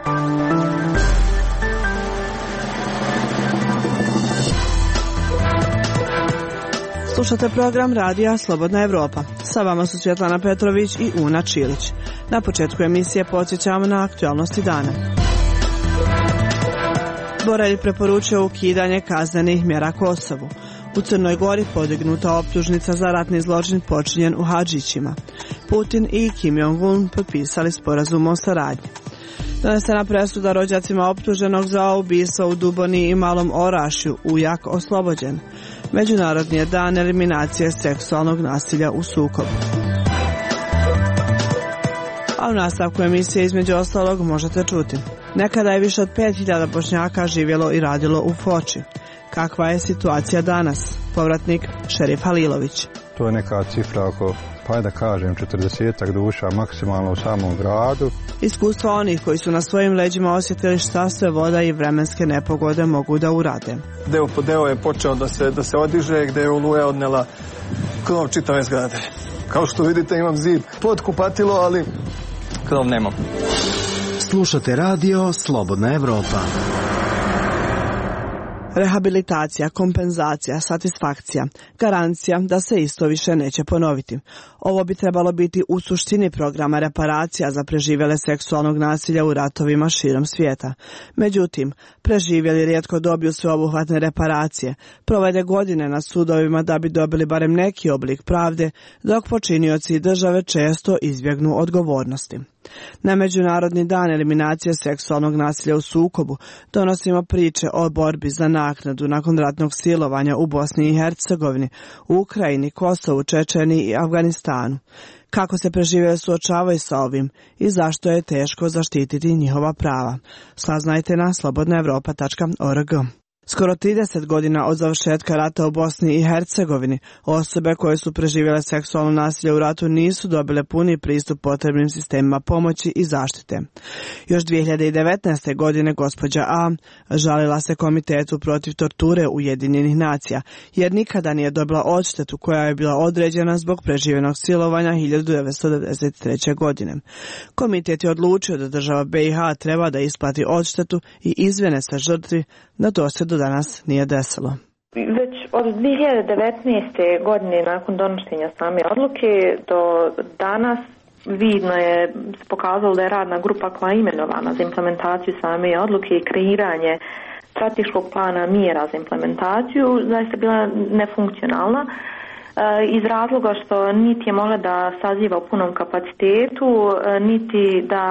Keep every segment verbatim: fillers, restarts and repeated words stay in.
Slušate program radija Slobodna Evropa. Sa vama su Svjetlana Petrović i Una Čilić. Na početku emisije podsjećamo na aktualnosti dana. Borelj preporučio ukidanje kaznenih mjera Kosovu. U Crnoj Gori podignuta optužnica za ratni zločin počinjen u Hadžićima. Putin i Kim Jong-un potpisali sporazum o saradnji. Donesena presuda rođacima optuženog za ubistvo u Duboni i Malom Orašju, ujak oslobođen. Međunarodni je dan eliminacije seksualnog nasilja u sukobu. A u nastavku emisije između ostalog možete čuti. Nekada je više od pet hiljada Bošnjaka živjelo i radilo u Foči. Kakva je situacija danas? Povratnik Šerif Halilović. To je neka cifra oko, pa da kažem, četrdesetak duša maksimalno u samom gradu. Iskustva onih koji su na svojim leđima osjetili šta sve voda i vremenske nepogode mogu da urade. Deo po deo je počeo da se, da se odiže, gde je oluja odnela krov čitave zgrade. Kao što vidite imam zid pod kupatilo, ali krov nemam. Slušate radio Slobodna Evropa. Rehabilitacija, kompenzacija, satisfakcija, garancija da se isto više neće ponoviti. Ovo bi trebalo biti u suštini programa reparacija za preživjele seksualnog nasilja u ratovima širom svijeta. Međutim, preživjeli rijetko dobiju sveobuhvatne reparacije, provede godine na sudovima da bi dobili barem neki oblik pravde, dok počinioci i države često izbjegnu odgovornosti. Na Međunarodni dan eliminacije seksualnog nasilja u sukobu donosimo priče o borbi za naknadu nakon ratnog silovanja u Bosni i Hercegovini, u Ukrajini, Kosovu, Čečeniji i Afganistanu. Kako se preživjeli suočavaju sa ovim i zašto je teško zaštititi njihova prava. Saznajte na slobodna evropa tačka org. Skoro trideset godina od završetka rata u Bosni i Hercegovini, osobe koje su preživjele seksualno nasilje u ratu nisu dobile puni pristup potrebnim sistemima pomoći i zaštite. Još dvije hiljade devetnaeste. godine gospođa A žalila se Komitetu protiv torture Ujedinjenih nacija, jer nikada nije dobila odštetu koja je bila određena zbog preživljenog silovanja hiljadu devetsto devedeset treće. godine. Komitet je odlučio da država B i H treba da isplati odštetu i izvine se žrtvi, na to se do danas nije desilo. Već od dvije hiljade devetnaeste. godine nakon donošenja same odluke do danas vidno je pokazalo da je radna grupa koja je imenovana za implementaciju same odluke i kreiranje strateškog plana mjera za implementaciju zaista bila nefunkcionalna iz razloga što niti je mogla da saziva u punom kapacitetu, niti da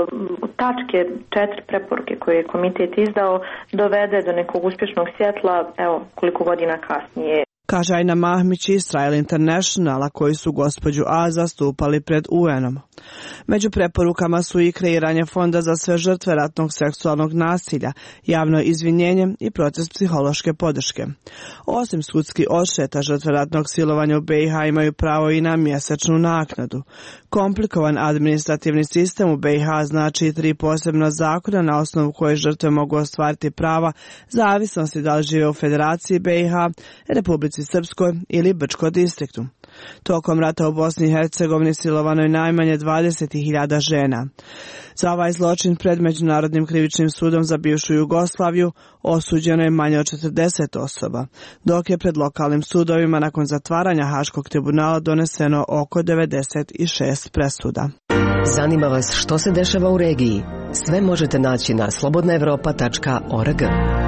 tačke četiri preporuke koje je komitet izdao dovede do nekog uspješnog svjetla, evo koliko godina kasnije. Kaže Ajna Mahmić Israel Internationala, koji su gospođu A zastupali pred U N-om. Među preporukama su i kreiranje fonda za sve žrtve ratnog seksualnog nasilja, javno izvinjenje i proces psihološke podrške. Osim sudski odšteta, žrtve ratnog silovanja u B i H imaju pravo i na mjesečnu naknadu. Komplikovan administrativni sistem u B i H znači tri posebna zakona na osnovu koje žrtve mogu ostvariti prava, zavisnosti da li žive u Federaciji B i H, Republici Srpskoj ili Brčko distriktu. Tokom rata u Bosni i Hercegovini silovano je najmanje dvadeset hiljada žena. Za ovaj zločin pred Međunarodnim krivičnim sudom za bivšu Jugoslaviju osuđeno je manje od četrdeset osoba, dok je pred lokalnim sudovima nakon zatvaranja Haškog tribunala doneseno oko devedeset šest presuda. Zanima vas što se dešava u regiji? Sve možete naći na slobodna evropa tačka org.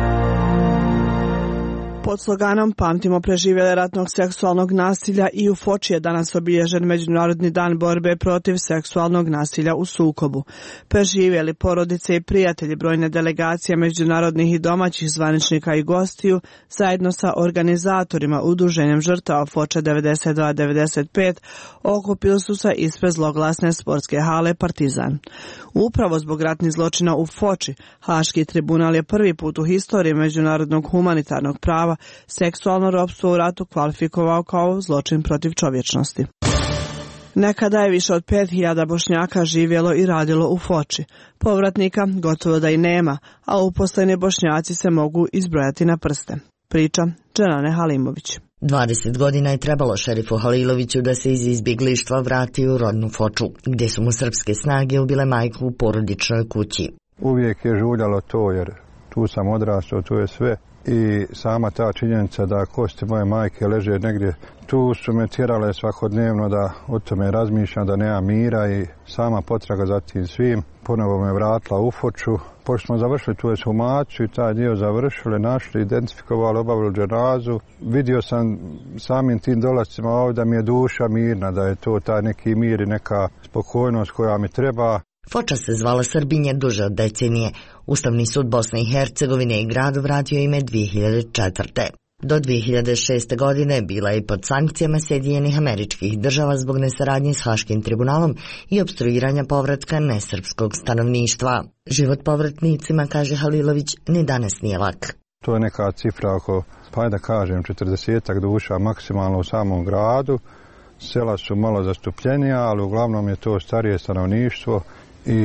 Pod sloganom Pamtimo preživjele ratnog seksualnog nasilja i u Foči je danas obilježen Međunarodni dan borbe protiv seksualnog nasilja u sukobu. Preživjeli porodice i prijatelji, brojne delegacije međunarodnih i domaćih zvaničnika i gostiju zajedno sa organizatorima Udruženjem žrtava Foča devedeset dva devedeset pet okupili su se ispred zloglasne sportske hale Partizan. Upravo zbog ratnih zločina u Foči, Haški tribunal je prvi put u historiji međunarodnog humanitarnog prava seksualno ropstvo u ratu kvalifikovao kao zločin protiv čovječnosti. Nekada je više od pet hiljada Bošnjaka živjelo i radilo u Foči. Povratnika gotovo da i nema, a uposleni Bošnjaci se mogu izbrojati na prste. Priča Dženane Halimović. dvadeset godina je trebalo šerifu Haliloviću da se iz izbjeglištva vrati u rodnu Foču, gdje su mu srpske snage ubile majku u porodičnoj kući. Uvijek je žuljalo to, jer tu sam odrastao, tu je sve. I sama ta činjenica da kosti moje majke leže negdje, tu su me tjerale svakodnevno da o tome razmišljam, da nema mira, i sama potraga za tim svim ponovo me vratila u Foču. Pošto smo završili tu ekshumaciju i taj dio završili, našli, identifikovali, obavili dženazu, vidio sam samim tim dolascima ovdje da mi je duša mirna, da je to taj neki mir i neka spokojnost koja mi treba. Foča se zvala Srbinje duže od decenije. Ustavni sud Bosne i Hercegovine i gradu vratio ime dvije hiljade četvrte. Do dvije hiljade šeste. godine bila je i pod sankcijama Sjedinjenih Američkih Država zbog nesaradnje s Haškim tribunalom i opstruiranja povratka nesrpskog stanovništva. Život povratnicima, kaže Halilović, ni danas nije lak. To je neka cifra oko, pa da kažem, četrdesetak duša maksimalno u samom gradu. Sela su malo zastupljenija, ali uglavnom je to starije stanovništvo i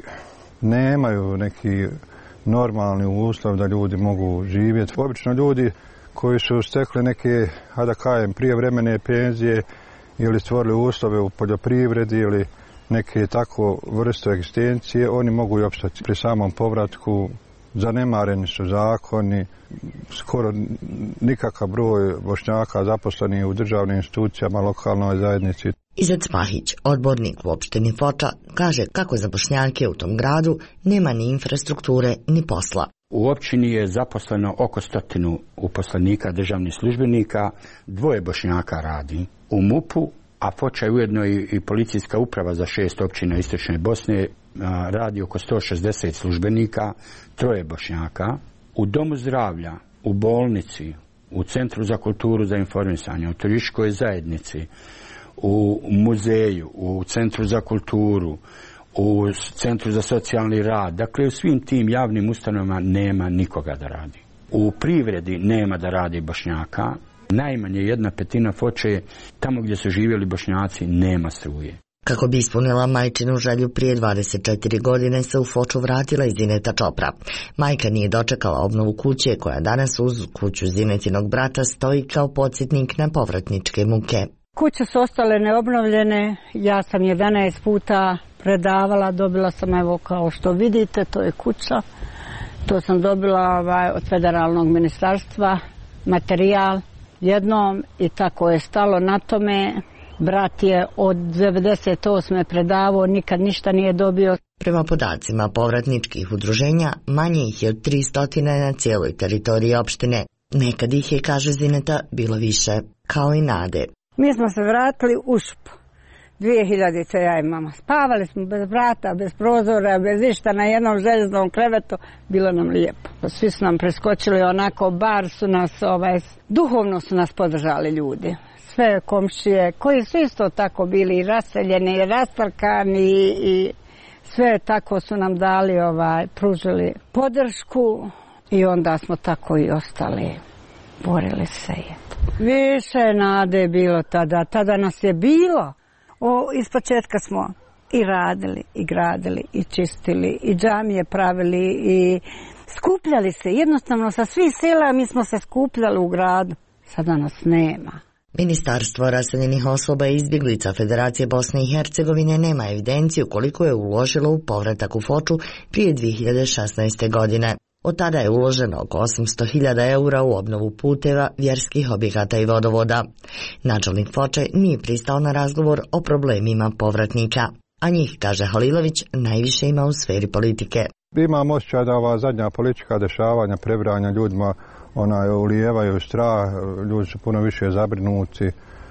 nemaju neki normalni uslov da ljudi mogu živjeti. Obično ljudi koji su stekli neke, hajde da kažem, prijevremene penzije ili stvorili uslove u poljoprivredi ili neke tako vrste egzistencije, oni mogu i opstati. Pri samom povratku zanemareni su zakoni, skoro nikakav broj Bošnjaka zaposlenih u državnim institucijama, lokalnoj zajednici. Izet Spahić, odbornik u opštini Foča, kaže kako za Bošnjake u tom gradu nema ni infrastrukture ni posla. U općini je zaposleno oko stotinu uposlenika državnih službenika, dvoje Bošnjaka radi u MUP-u, a Foča je ujedno i, i policijska uprava za šest općina istočne Bosne, a, radi oko sto šezdeset službenika, troje Bošnjaka. U domu zdravlja, u bolnici, u Centru za kulturu za informisanje, u turističkoj zajednici, u muzeju, u Centru za kulturu, u Centru za socijalni rad, dakle u svim tim javnim ustanovama nema nikoga da radi. U privredi nema da radi Bošnjaka, najmanje jedna petina Foče je tamo gdje su živjeli Bošnjaci nema struje. Kako bi ispunila majčinu želju, prije dvadeset četiri godine se u Foču vratila i Zineta Čopra. Majka nije dočekala obnovu kuće koja danas uz kuću Zinetinog brata stoji kao podsjetnik na povratničke muke. Kuće su ostale neobnovljene, ja sam jedanaest puta predavala, dobila sam, evo kao što vidite, to je kuća. To sam dobila ovaj, od federalnog ministarstva, materijal jednom i tako je stalo na tome. Brat je od devedeset osme predavao, nikad ništa nije dobio. Prema podacima povratničkih udruženja, manje ih je od tristo na cijeloj teritoriji opštine. Nekad ih je, kaže Zineta, bilo više, kao i nade. Mi smo se vratili u šup. dvije hiljadite ja i mama. Spavali smo bez vrata, bez prozora, bez išta, na jednom željeznom krevetu. Bilo nam lijepo. Svi su nam preskočili onako, bar su nas, ovaj, duhovno su nas podržali ljudi. Sve komšije, koji su isto tako bili i raseljeni, i rastarkani, i sve tako su nam dali, ovaj, pružili podršku i onda smo tako i ostali. Borili se je. Više nade je bilo tada, tada nas je bilo. O, ispočetka smo i radili, i gradili, i čistili, i džamije pravili, i skupljali se. Jednostavno sa svih sela mi smo se skupljali u gradu. Sada nas nema. Ministarstvo raseljenih osoba i izbjeglica Federacije Bosne i Hercegovine nema evidenciju koliko je uložilo u povratak u Foču prije dvije hiljade šesnaeste. godine. Od tada je uloženo oko osamsto hiljada eura u obnovu puteva, vjerskih objekata i vodovoda. Načelnik Foče nije pristao na razgovor o problemima povratnika, a njih, kaže Halilović, najviše ima u sferi politike. Imam osjećaj da ova zadnja politička dešavanja, prebranja ljudima, onaj, ulijevaju strah, ljudi su puno više zabrinuti,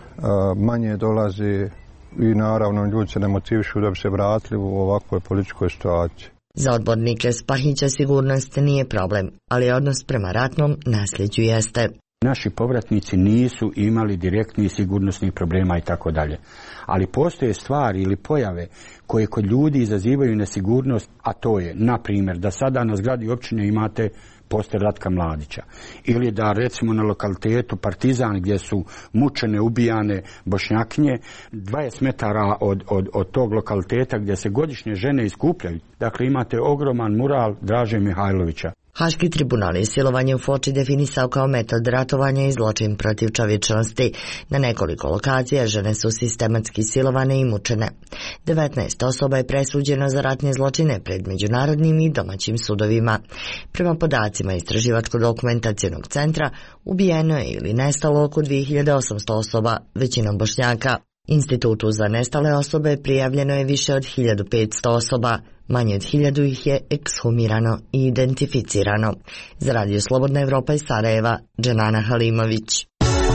manje dolazi i naravno ljudi se ne motivišu da bi se vratili u ovakvoj političkoj situaciji. Za odbornike Spahića sigurnost nije problem, ali odnos prema ratnom nasljeđu jeste. Naši povratnici nisu imali direktnih sigurnosnih problema i tako dalje. Ali postoje stvari ili pojave koje kod ljudi izazivaju nesigurnost, a to je, na primjer, da sada na zgradi općine imate poster Ratka Mladića. Ili da recimo na lokalitetu Partizan gdje su mučene, ubijane Bošnjakinje, dvadeset metara od, od, od tog lokaliteta gdje se godišnje žene iskupljaju. Dakle, imate ogroman mural Draže Mihajlovića. Haški tribunal je silovanje u Foči definisao kao metod ratovanja i zločin protiv čovječnosti. Na nekoliko lokacija žene su sistematski silovane i mučene. devetnaest osoba je presuđeno za ratne zločine pred međunarodnim i domaćim sudovima. Prema podacima Istraživačko-dokumentacionog centra, ubijeno je ili nestalo oko dvije hiljade osamsto osoba, većinom Bošnjaka. Institutu za nestale osobe prijavljeno je više od hiljadu petsto osoba. Manje od hiljadu ih je ekshumirano i identificirano. Za Radio Slobodna Evropa iz Sarajeva, Dženana Halimović.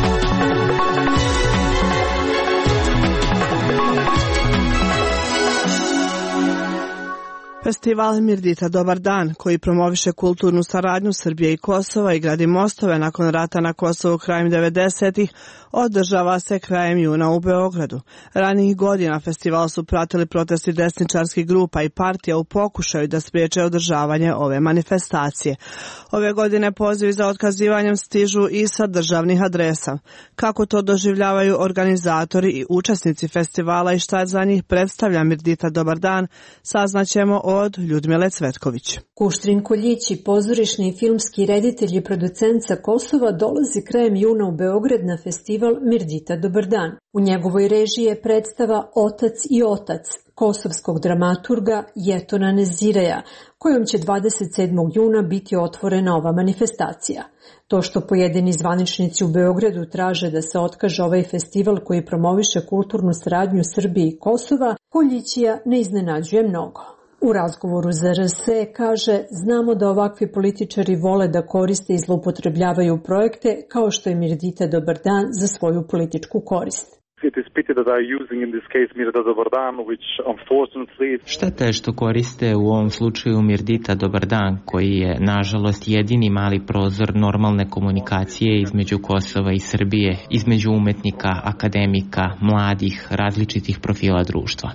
Festival Mirdita Dobar dan, koji promoviše kulturnu saradnju Srbije i Kosova i gradi mostove nakon rata na Kosovu krajem devedesetih, održava se krajem juna u Beogradu. Ranijih godina festival su pratili protesti desničarskih grupa i partija u pokušaju da spriječe održavanje ove manifestacije. Ove godine pozivi za otkazivanjem stižu i sa državnih adresa. Kako to doživljavaju organizatori i učesnici festivala i šta za njih predstavlja Mirdita Dobar dan, saznaćemo od Ljudmile Cvetković. Kuštrin Koljići, pozorišni i filmski reditelj i producent sa Kosova, dolazi krajem juna u Beograd na festival Mirdita Dobar dan. U njegovoj režiji je predstava Otac i otac kosovskog dramaturga Jetona Neziraja, kojom će dvadeset sedmog juna biti otvorena ova manifestacija. To što pojedini zvaničnici u Beogradu traže da se otkaže ovaj festival koji promoviše kulturnu saradnju Srbije i Kosova, Koljićija ne iznenađuje mnogo. U razgovoru za R S kaže, znamo da ovakvi političari vole da koriste i zloupotrebljavaju projekte kao što je Mirdita Dobar dan za svoju političku korist. Šteta je što koriste u ovom slučaju Mirdita Dobar dan, koji je nažalost jedini mali prozor normalne komunikacije između Kosova i Srbije, između umetnika, akademika, mladih, različitih profila društva.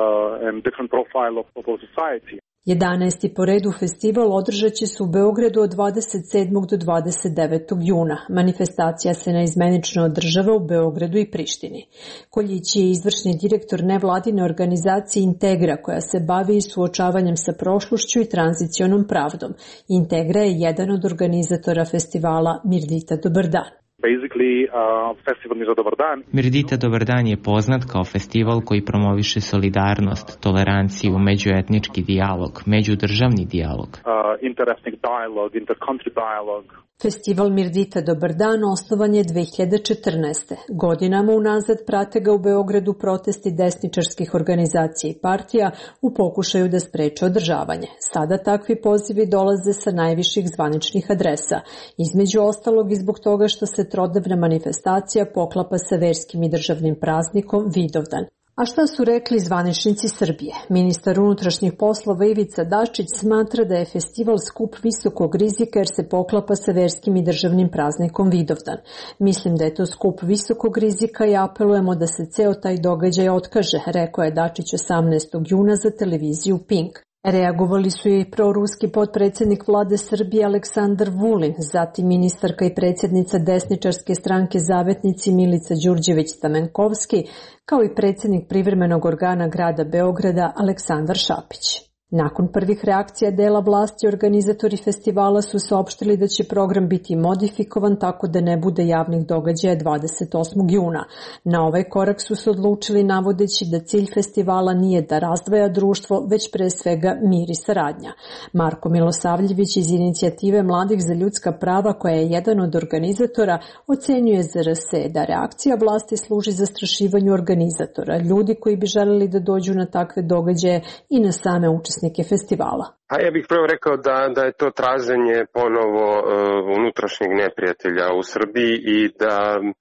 jedanaesti po redu festival održat će se u Beogradu od dvadeset sedmog do dvadeset devetog juna. Manifestacija se naizmenično održava u Beogradu i Prištini. Koljić je izvršni direktor nevladine organizacije Integra, koja se bavi suočavanjem sa prošlošću i tranzicionom pravdom. Integra je jedan od organizatora festivala Mirdita Dobar dan. Basically, uh, festival Mirdita Dobar dan. Mirdita Dobar dan je poznat kao festival koji promoviše solidarnost, toleranciju, međuetnički dijalog, međudržavni dijalog. Uh, interethnic dialogue, intercountry dialogue. Festival Mirdita Dobar dan osnovan je dve hiljade četrnaeste. Godinama unazad prate ga u Beogradu protesti desničarskih organizacija i partija u pokušaju da spreče održavanje. Sada takvi pozivi dolaze sa najviših zvaničnih adresa, između ostalog i zbog toga što se trodnevna manifestacija poklapa sa verskim i državnim praznikom Vidovdan. A šta su rekli zvaničnici Srbije? Ministar unutrašnjih poslova Ivica Dačić smatra da je festival skup visokog rizika jer se poklapa sa verskim i državnim praznikom Vidovdan. Mislim da je to skup visokog rizika i apelujemo da se ceo taj događaj otkaže, rekao je Dačić osamnaestog juna za televiziju Pink. Reagovali su i proruski potpredsjednik vlade Srbije Aleksandar Vulin, zatim ministarka i predsjednica desničarske stranke Zavetnici Milica Đurđević-Stamenkovski, kao i predsjednik privremenog organa grada Beograda Aleksandar Šapić. Nakon prvih reakcija dela vlasti, organizatori festivala su saopštili da će program biti modifikovan tako da ne bude javnih događaja dvadeset osmog juna. Na ovaj korak su se odlučili navodeći da cilj festivala nije da razdvaja društvo, već pre svega mir i saradnja. Marko Milosavljević iz inicijative Mladih za ljudska prava, koja je jedan od organizatora, ocenjuje za R S da reakcija vlasti služi zastrašivanju organizatora, ljudi koji bi želeli da dođu na takve događaje i na same učesnike festivala. A ja bih prvo rekao da, da je to traženje ponovo uh, unutrašnjeg neprijatelja u Srbiji i da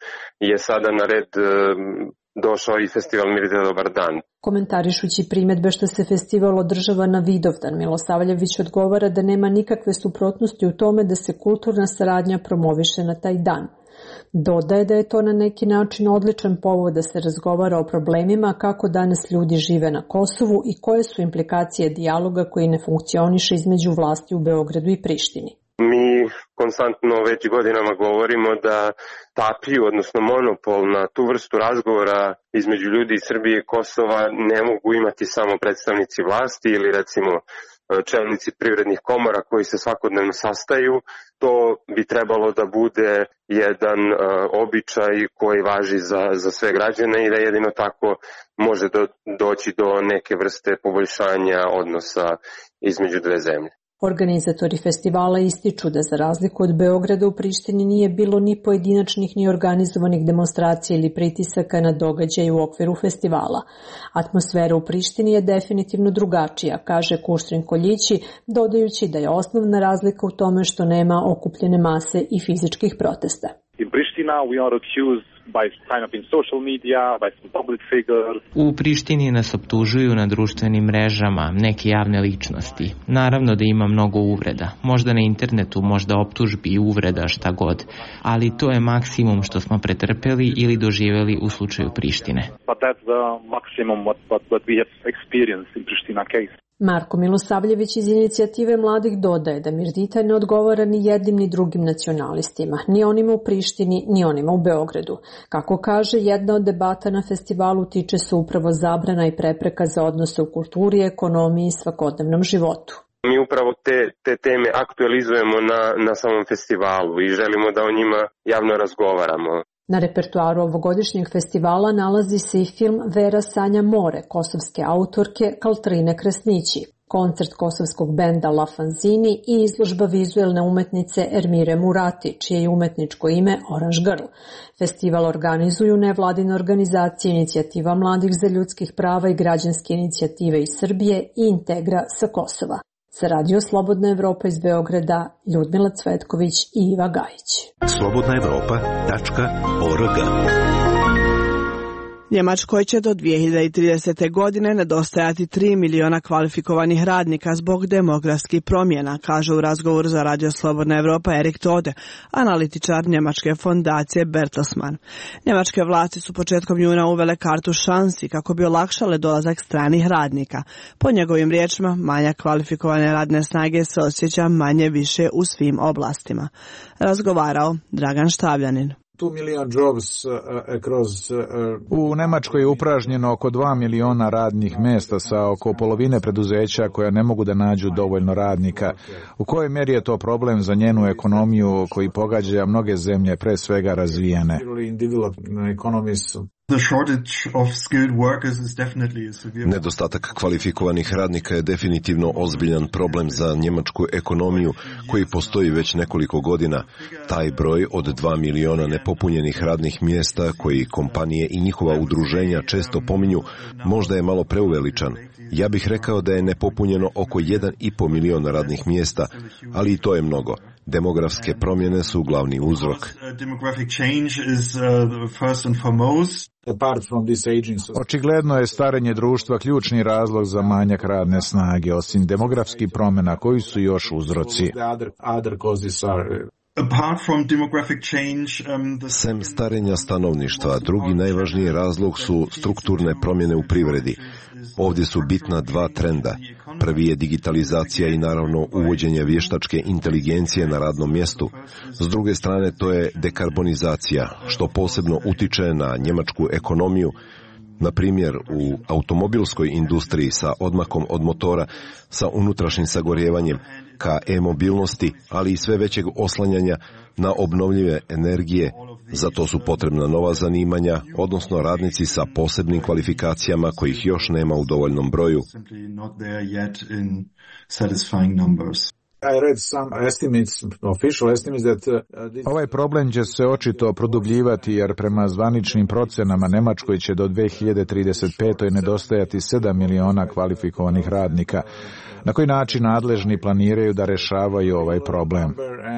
je sada na red uh, došao i festival Mirdita Dobar dan. Komentarišući primjedbe što se festival održava na Vidovdan, Milosavljević odgovara da nema nikakve suprotnosti u tome da se kulturna saradnja promoviše na taj dan. Dodaje da je to na neki način odličan povod da se razgovara o problemima kako danas ljudi žive na Kosovu i koje su implikacije dijaloga koji ne funkcioniše između vlasti u Beogradu i Prištini. Mi konstantno već godinama govorimo da tapiju, odnosno monopol na tu vrstu razgovora između ljudi iz Srbije i Kosova ne mogu imati samo predstavnici vlasti ili recimo čelnici privrednih komora koji se svakodnevno sastaju. To bi trebalo da bude jedan uh, običaj koji važi za, za sve građane i da jedino tako može do, doći do neke vrste poboljšanja odnosa između dve zemlje. Organizatori festivala ističu da za razliku od Beograda u Prištini nije bilo ni pojedinačnih ni organizovanih demonstracija ili pritisaka na događaje u okviru festivala. Atmosfera u Prištini je definitivno drugačija, kaže Kuštrin Koljići, dodajući da je osnovna razlika u tome što nema okupljene mase i fizičkih protesta. In Pristina we are accused by kind of in social media, by some public figures. U Prištini nas optužuju na društvenim mrežama, neke javne ličnosti. Naravno da ima mnogo uvreda. Možda na internetu, možda optužbi i uvreda, šta god. Ali to je maksimum što smo pretrpeli ili doživjeli u slučaju Prištine. But that's the maximum what, what, what we have experienced in Pristina case. Marko Milosavljević iz inicijative mladih dodaje da Mirdita ne odgovara ni jednim ni drugim nacionalistima, ni onima u Prištini, ni onima u Beogradu. Kako kaže, jedna od debata na festivalu tiče se upravo zabrana i prepreka za odnose u kulturi, ekonomiji i svakodnevnom životu. Mi upravo te, te teme aktualizujemo na, na samom festivalu i želimo da o njima javno razgovaramo. Na repertoaru ovogodišnjeg festivala nalazi se i film Vera sanja more, kosovske autorke Kaltrine Kresnići, koncert kosovskog benda La Fanzini i izložba vizuelne umetnice Ermire Murati, čije je umetničko ime Orange Girl. Festival organizuju nevladine organizacije Inicijativa mladih za ljudskih prava i građanske inicijative iz Srbije i Integra sa Kosova. Za Radio Slobodna Evropa iz Beograda, Ljudmila Cvetković i Iva Gajić. slobodna evropa tačka org. Njemačkoj će do dvije hiljade tridesete. godine nedostajati tri miliona kvalifikovanih radnika zbog demografskih promjena, kaže u razgovoru za Radio Slobodna Evropa Erik Tode, analitičar njemačke fondacije Bertelsmann. Njemačke vlasti su početkom juna uvele kartu šansi kako bi olakšale dolazak stranih radnika. Po njegovim riječima, manjak kvalifikovane radne snage se osjeća manje više u svim oblastima. Razgovarao Dragan Štavljanin. U Nemačkoj je upražnjeno oko dva miliona radnih mjesta sa oko polovine preduzeća koja ne mogu da nađu dovoljno radnika. U kojoj mjeri je to problem za njenu ekonomiju koji pogađa mnoge zemlje, pre svega razvijene? Nedostatak kvalifikovanih radnika je definitivno ozbiljan problem za njemačku ekonomiju koji postoji već nekoliko godina. Taj broj od dva miliona nepopunjenih radnih mjesta koji kompanije i njihova udruženja često pominju možda je malo preuveličan. Ja bih rekao da je nepopunjeno oko jedan i po miliona radnih mjesta, ali i to je mnogo. Demografske promjene su glavni uzrok. Očigledno je starenje društva ključni razlog za manjak radne snage, osim demografskih promjena koji su još uzroci. Sem starenja stanovništva, drugi najvažniji razlog su strukturne promjene u privredi. Ovdje su bitna dva trenda. Prvi je digitalizacija i naravno uvođenje vještačke inteligencije na radnom mjestu. S druge strane to je dekarbonizacija, što posebno utiče na njemačku ekonomiju. Na primjer, u automobilskoj industriji sa odmakom od motora, sa unutrašnjim sagorjevanjem, ka e-mobilnosti, ali i sve većeg oslanjanja na obnovljive energije. Za to su potrebna nova zanimanja, odnosno radnici sa posebnim kvalifikacijama kojih još nema u dovoljnom broju. Ovaj problem će se očito produbljivati jer prema zvaničnim procenama Nemačkoj će do dvije hiljade trideset pete. nedostajati sedam miliona kvalifikovanih radnika. Na koji način nadležni planiraju da rešavaju ovaj problem?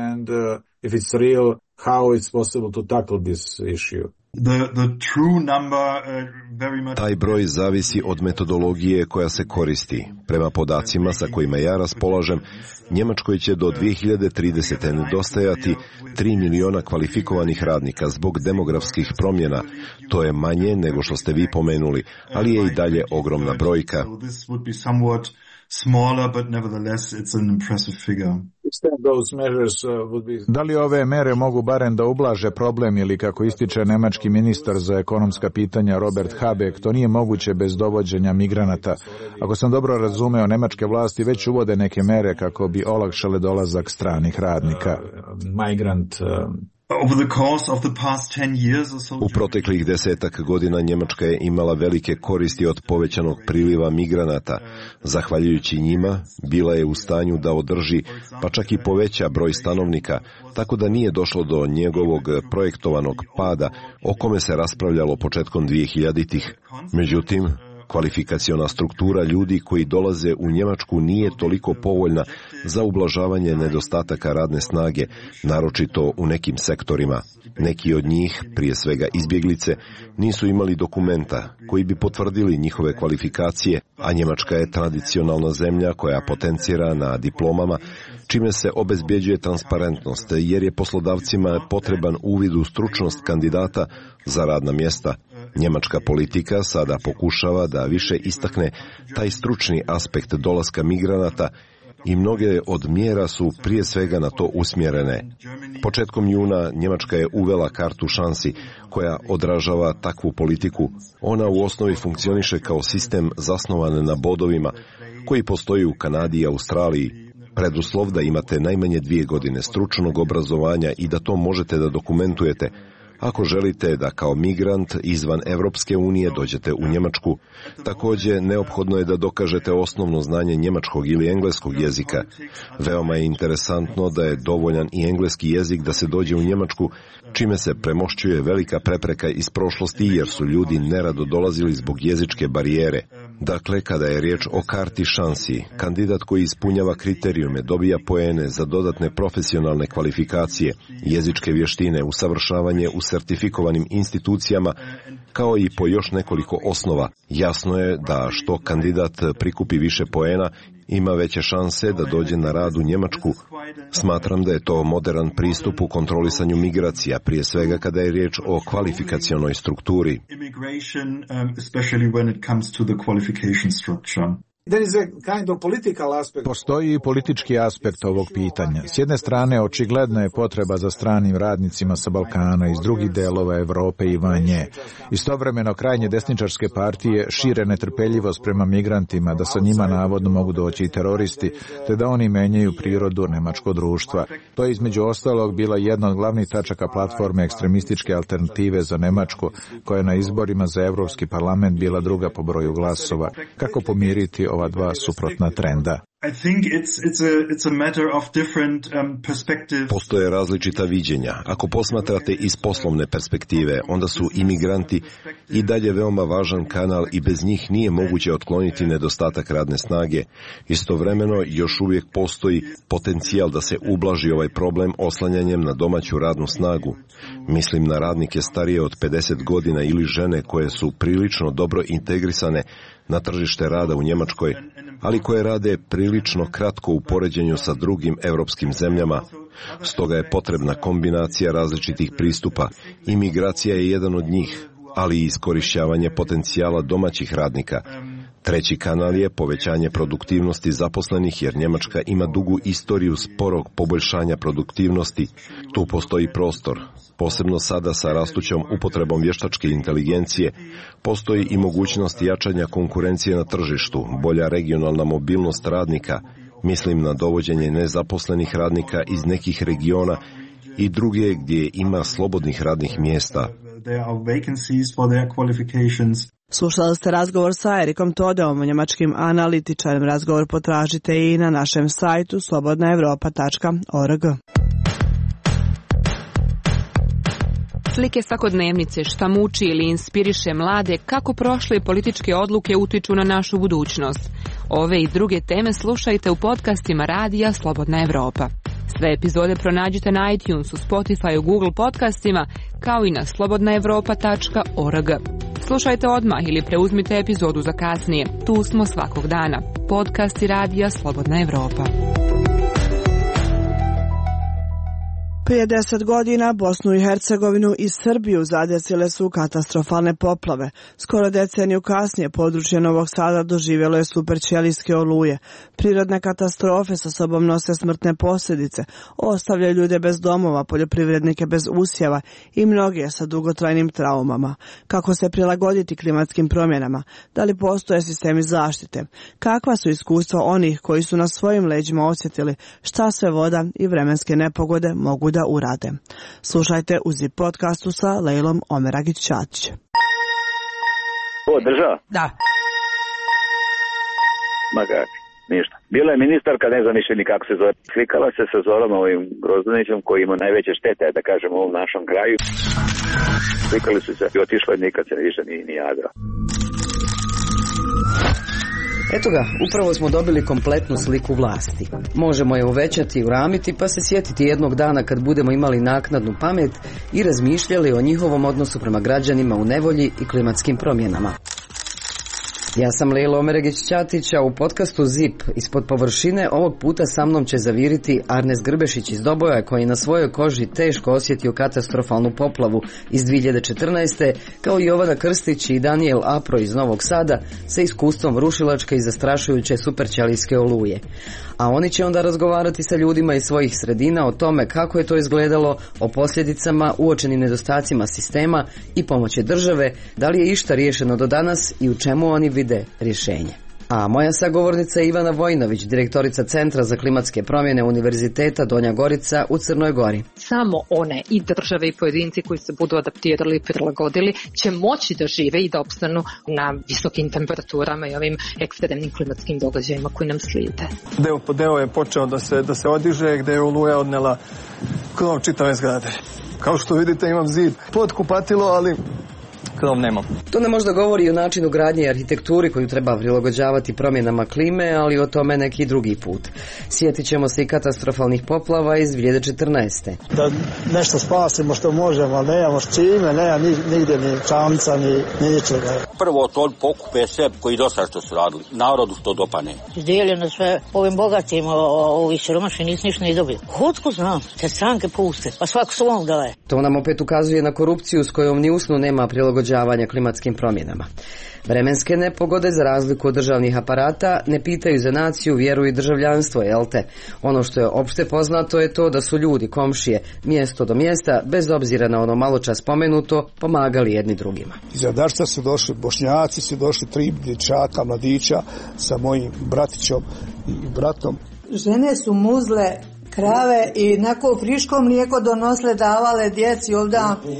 Taj broj zavisi od metodologije koja se koristi. Prema podacima sa kojima ja raspolažem, Njemačkoj će do dvije hiljade tridesete. nedostajati tri miliona kvalifikovanih radnika zbog demografskih promjena. To je manje nego što ste vi pomenuli, ali je i dalje ogromna brojka. smaller, but nevertheless it's an impressive figure. Da li ove mere mogu barem da ublaže problem ili, kako ističe nemački ministar za ekonomska pitanja Robert Habeck, to nije moguće bez dovođenja migranata? Ako sam dobro razumeo, nemačke vlasti već uvode neke mere kako bi olakšale dolazak stranih radnika. Migrant U proteklih desetak godina Njemačka je imala velike koristi od povećanog priliva migranata. Zahvaljujući njima, bila je u stanju da održi, pa čak i poveća broj stanovnika, tako da nije došlo do njegovog projektovanog pada, o kome se raspravljalo početkom dvehiljaditih. Međutim, kvalifikaciona struktura ljudi koji dolaze u Njemačku nije toliko povoljna za ublažavanje nedostataka radne snage, naročito u nekim sektorima. Neki od njih, prije svega izbjeglice, nisu imali dokumenta koji bi potvrdili njihove kvalifikacije, a Njemačka je tradicionalna zemlja koja potencira na diplomama, čime se obezbjeđuje transparentnost, jer je poslodavcima potreban uvid u stručnost kandidata za radna mjesta. Njemačka politika sada pokušava da više istakne taj stručni aspekt dolaska migranata i mnoge od mjera su prije svega na to usmjerene. Početkom juna Njemačka je uvela kartu šansi koja odražava takvu politiku. Ona u osnovi funkcioniše kao sistem zasnovan na bodovima koji postoji u Kanadi i Australiji. Preduslov da imate najmanje dvije godine stručnog obrazovanja i da to možete da dokumentujete. Ako želite da kao migrant izvan Evropske unije dođete u Njemačku, također neophodno je da dokažete osnovno znanje njemačkog ili engleskog jezika. Veoma je interesantno da je dovoljan i engleski jezik da se dođe u Njemačku, čime se premošćuje velika prepreka iz prošlosti jer su ljudi nerado dolazili zbog jezičke barijere. Dakle, kada je riječ o karti šansi, kandidat koji ispunjava kriterijume dobija poene za dodatne profesionalne kvalifikacije, jezičke vještine, usavršavanje u sertifikovanim institucijama, kao i po još nekoliko osnova. Jasno je da što kandidat prikupi više poena, ima veće šanse da dođe na rad u Njemačku. Smatram da je to moderan pristup u kontrolisanju migracija, prije svega kada je riječ o kvalifikacionoj strukturi. Postoji i politički aspekt ovog pitanja. S jedne strane, očigledna je potreba za stranim radnicima sa Balkana iz drugih delova Evrope i van nje. Istovremeno, krajnje desničarske partije šire netrpeljivost prema migrantima, da sa njima navodno mogu doći i teroristi, te da oni menjaju prirodu nemačkog društva. To je između ostalog bila jedna od glavnih tačaka platforme ekstremističke alternative za Nemačku, koja je na izborima za Evropski parlament bila druga po broju glasova. Kako pomiriti ova dva suprotna trenda? Postoje različita viđenja. Ako posmatrate iz poslovne perspektive, onda su imigranti i dalje veoma važan kanal i bez njih nije moguće otkloniti nedostatak radne snage. Istovremeno još uvijek postoji potencijal da se ublaži ovaj problem oslanjanjem na domaću radnu snagu. Mislim na radnike starije od pedeset godina ili žene koje su prilično dobro integrisane na tržište rada u Njemačkoj, ali koje rade prilično kratko u poređenju sa drugim europskim zemljama. Stoga je potrebna kombinacija različitih pristupa. Imigracija je jedan od njih, ali i iskorišćavanje potencijala domaćih radnika. Treći kanal je povećanje produktivnosti zaposlenih, jer Njemačka ima dugu istoriju sporog poboljšanja produktivnosti. Tu postoji prostor. Posebno sada sa rastućom upotrebom vještačke inteligencije, postoji i mogućnost jačanja konkurencije na tržištu, bolja regionalna mobilnost radnika, mislim na dovođenje nezaposlenih radnika iz nekih regiona i druge gdje ima slobodnih radnih mjesta. Slušali ste razgovor sa Erikom Todeom, njemačkim analitičarem. Razgovor potražite i na našem sajtu slobodna evropa tačka org. Slike svakodnevnice, šta muči ili inspiriše mlade, kako prošle političke odluke utiču na našu budućnost. Ove i druge teme slušajte u podcastima radija Slobodna Evropa. Sve epizode pronađite na iTunesu, Spotifyu, Google podcastima, kao i na slobodna evropa tačka org. Slušajte odmah ili preuzmite epizodu za kasnije. Tu smo svakog dana. Podcasti radija Slobodna Evropa. Prije deset godina Bosnu i Hercegovinu i Srbiju zadesile su katastrofalne poplave. Skoro deceniju kasnije područje Novog Sada doživjelo je superćelijske oluje. Prirodne katastrofe sa sobom nose smrtne posljedice, ostavljaju ljude bez domova, poljoprivrednike bez usjeva i mnoge sa dugotrajnim traumama. Kako se prilagoditi klimatskim promjenama? Da li postoje sistemi zaštite? Kakva su iskustva onih koji su na svojim leđima osjetili šta sve voda i vremenske nepogode mogu da urade? Slušajte u Zip podcastu sa Lejlom Omeragić-Ćatić. Ko država? Da. Ma kak, ništa. Bila je ministarka, ne znam više ni kako se zove. Slikala se sa Zorom ovim Grozdanićem koji ima najveće štete, da kažem, u ovom našom kraju. Slikali su se i otišla i nikad se više ni, ni javila. Eto ga, upravo smo dobili kompletnu sliku vlasti. Možemo je uvećati i uramiti pa se sjetiti jednog dana kad budemo imali naknadnu pamet i razmišljali o njihovom odnosu prema građanima u nevolji i klimatskim promjenama. Ja sam Lejla Omeragić-Ćatić, a u podcastu Zip ispod površine ovog puta sa mnom će zaviriti Arnes Grbešić iz Doboja, koji je na svojoj koži teško osjetio katastrofalnu poplavu iz dvije hiljade četrnaeste. kao i Jovana Krstić i Daniel Apro iz Novog Sada sa iskustvom rušilačke i zastrašujuće superćelijske oluje. A oni će onda razgovarati sa ljudima iz svojih sredina o tome kako je to izgledalo, o posljedicama, uočenim nedostacima sistema i pomoći države, da li je išta riješeno do danas i u čemu oni vide rješenje. A moja sagovornica je Ivana Vojnović, direktorica Centra za klimatske promjene Univerziteta Donja Gorica u Crnoj Gori. Samo one i države i pojedinci koji se budu adaptirali i prilagodili će moći da žive i da opstanu na visokim temperaturama i ovim ekstremnim klimatskim događajima koji nam slijede. Deo po deo je počeo da se, da se odiže, gde je oluja odnela krov čitave zgrade. Kao što vidite imam zid pod kupatilo, ali krov nemam. To ne možda govori o načinu gradnje i arhitekturi koju treba prilagođavati promjenama klime, ali o tome neki drugi put. Sjetit ćemo se i katastrofalnih poplava iz dvije hiljade četrnaeste. Da nešto spasimo što možemo, ali nemamo s čime, nema nigdje ni čamca, ni, ni ničega. Prvo to pokupe sve koji dosta što su radili, narodu što dopane. Dijeljeno sve ovim bogatim, ovi siromašni nisu ništa ni dobili. Hotko znam, te stranke puste, pa svako svom daje. To nam opet ukazuje na korupciju s kojom ni usnu nema prilagođavanja klimatskim promjenama. Vremenske nepogode, za razliku od državnih aparata, ne pitaju za naciju, vjeru i državljanstvo, jel te? Ono što je opšte poznato je to da su ljudi, komšije, mjesto do mjesta, bez obzira na ono malo čas spomenuto, pomagali jedni drugima. Iz Radarca su došli Bošnjaci, su došli tri dječaka, mladića sa mojim bratićom i bratom. Žene su muzle krave i neko friško mlijeko donosle, davale djeci ovdje.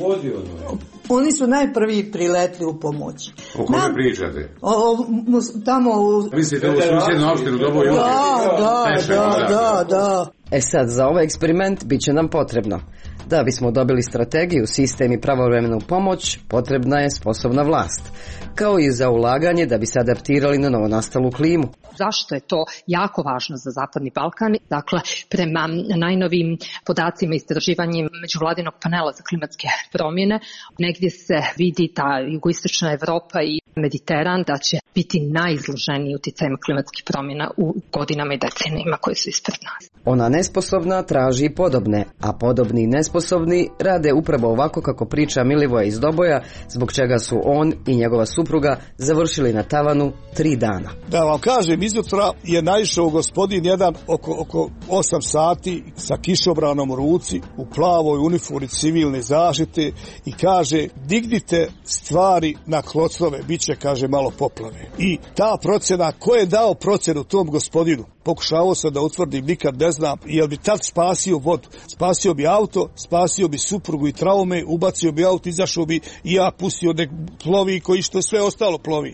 Oni su najprvi priletli u pomoć. O kome Nam, pričate? O, o, tamo u... Mislite u susjednu opštinu Doboj? Da, da, da, da, da. E sad, za ovaj eksperiment bit će nam potrebno. Da bismo dobili strategiju, sistem i pravovremenu pomoć, potrebna je sposobna vlast. Kao i za ulaganje da bi se adaptirali na novonastalu klimu. Zašto je to jako važno za Zapadni Balkan? Dakle, prema najnovim podacima istraživanjem međuvladinog panela za klimatske promjene, negdje se vidi ta jugoistočna Evropa i Mediteran da će biti najizloženiji utjecajem klimatskih promjena u godinama i decenijima koje su ispred nas. Ona nesposobna traži podobne, a podobni i nesposobni rade upravo ovako kako priča Milivoje iz Doboja, zbog čega su on i njegova supruga završili na tavanu tri dana. Da vam kažem, izutra je naišao gospodin jedan oko, oko osam sati sa kišobranom u ruci, u plavoj uniformi civilne zaštite i kaže, dignite stvari na klocove, bit će, kaže, malo poplave. I ta procjena, ko je dao procjenu tom gospodinu? Pokušavao sam da utvrdim, nikad ne znam, jel bi tad spasio vodu. Spasio bi auto, spasio bi suprugu i traume, ubacio bi auto, izašao bi i ja pustio nek plovi koji što sve ostalo plovi.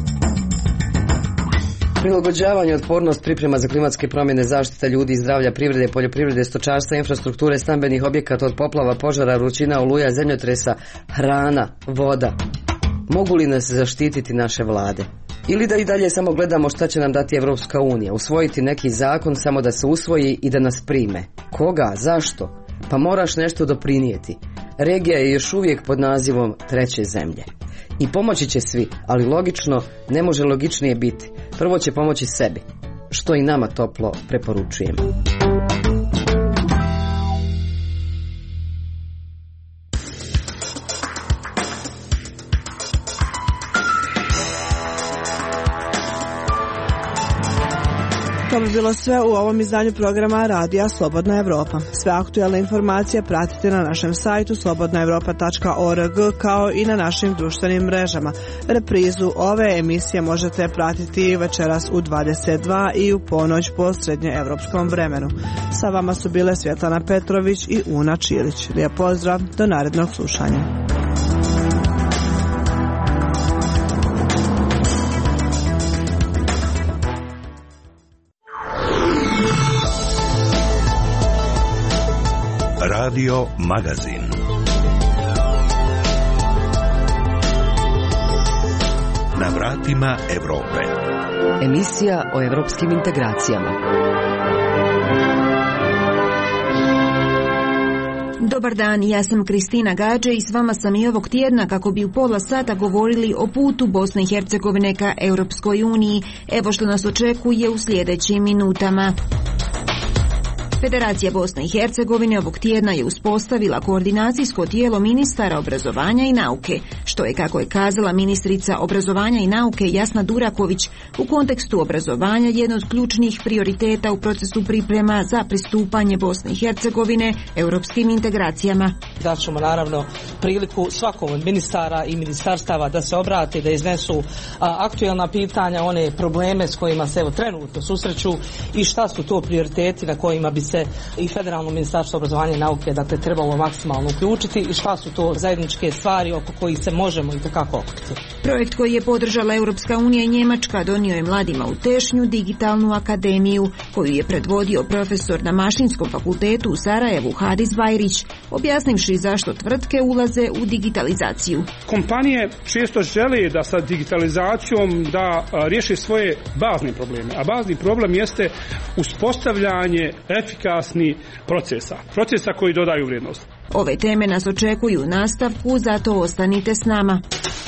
Prilagođavanje, otpornost, priprema za klimatske promjene, zaštita ljudi i zdravlja, privrede, poljoprivrede, stočarstva, infrastrukture, stambenih objekata od poplava, požara, vrućina, oluja, zemljotresa, hrana, voda. Mogu li nas zaštititi naše vlade? Ili da i dalje samo gledamo šta će nam dati Evropska unija, usvojiti neki zakon samo da se usvoji i da nas prime? Koga? Zašto? Pa moraš nešto doprinijeti. Regija je još uvijek pod nazivom treće zemlje. I pomoći će svi, ali logično ne može logičnije biti. Prvo će pomoći sebi, što i nama toplo preporučujem. To bi bilo sve u ovom izdanju programa Radija Slobodna Evropa. Sve aktuelne informacije pratite na našem sajtu slobodna evropa tačka org kao i na našim društvenim mrežama. Reprizu ove emisije možete pratiti večeras u dvadeset dva i u ponoć po srednjeevropskom vremenu. Sa vama su bile Svjetlana Petrović i Una Čilić. Lijep pozdrav, do narednog slušanja. Radio Magazin. Na vratima Evrope. Emisija o evropskim integracijama. Dobar dan, ja sam Kristina Gađe i s vama sam i ovog tjedna kako bi u pola sata govorili o putu Bosne i Hercegovine ka Europskoj uniji. Evo što nas očekuje u sljedećim minutama. Federacija Bosne i Hercegovine ovog tjedna je uspostavila koordinacijsko tijelo ministara obrazovanja i nauke, što je, kako je kazala ministrica obrazovanja i nauke Jasna Duraković, u kontekstu obrazovanja jedan od ključnih prioriteta u procesu priprema za pristupanje Bosne i Hercegovine europskim integracijama. Daćemo naravno priliku svakom od ministara i ministarstava da se obrate, da iznesu a, aktuelna pitanja, one probleme s kojima se evo trenutno susreću i šta su to prioriteti na kojima bi se i Federalno ministarstvo obrazovanja i nauke dakle trebalo maksimalno uključiti i šta su to zajedničke stvari oko kojih se možemo i takako okupiti. Projekt koji je podržala Europska unija i Njemačka donio je mladima u tešnju digitalnu akademiju koju je predvodio profesor na Mašinskom fakultetu u Sarajevu Hadis Bajrić, objasnivši zašto tvrtke ulaze u digitalizaciju. Kompanije često žele da sa digitalizacijom da riješe svoje bazne probleme, a bazni problem jeste uspostavljanje efikasnih procesa, procesa koji dodaju vrijednost. Ove teme nas očekuju u nastavku, zato ostanite s nama.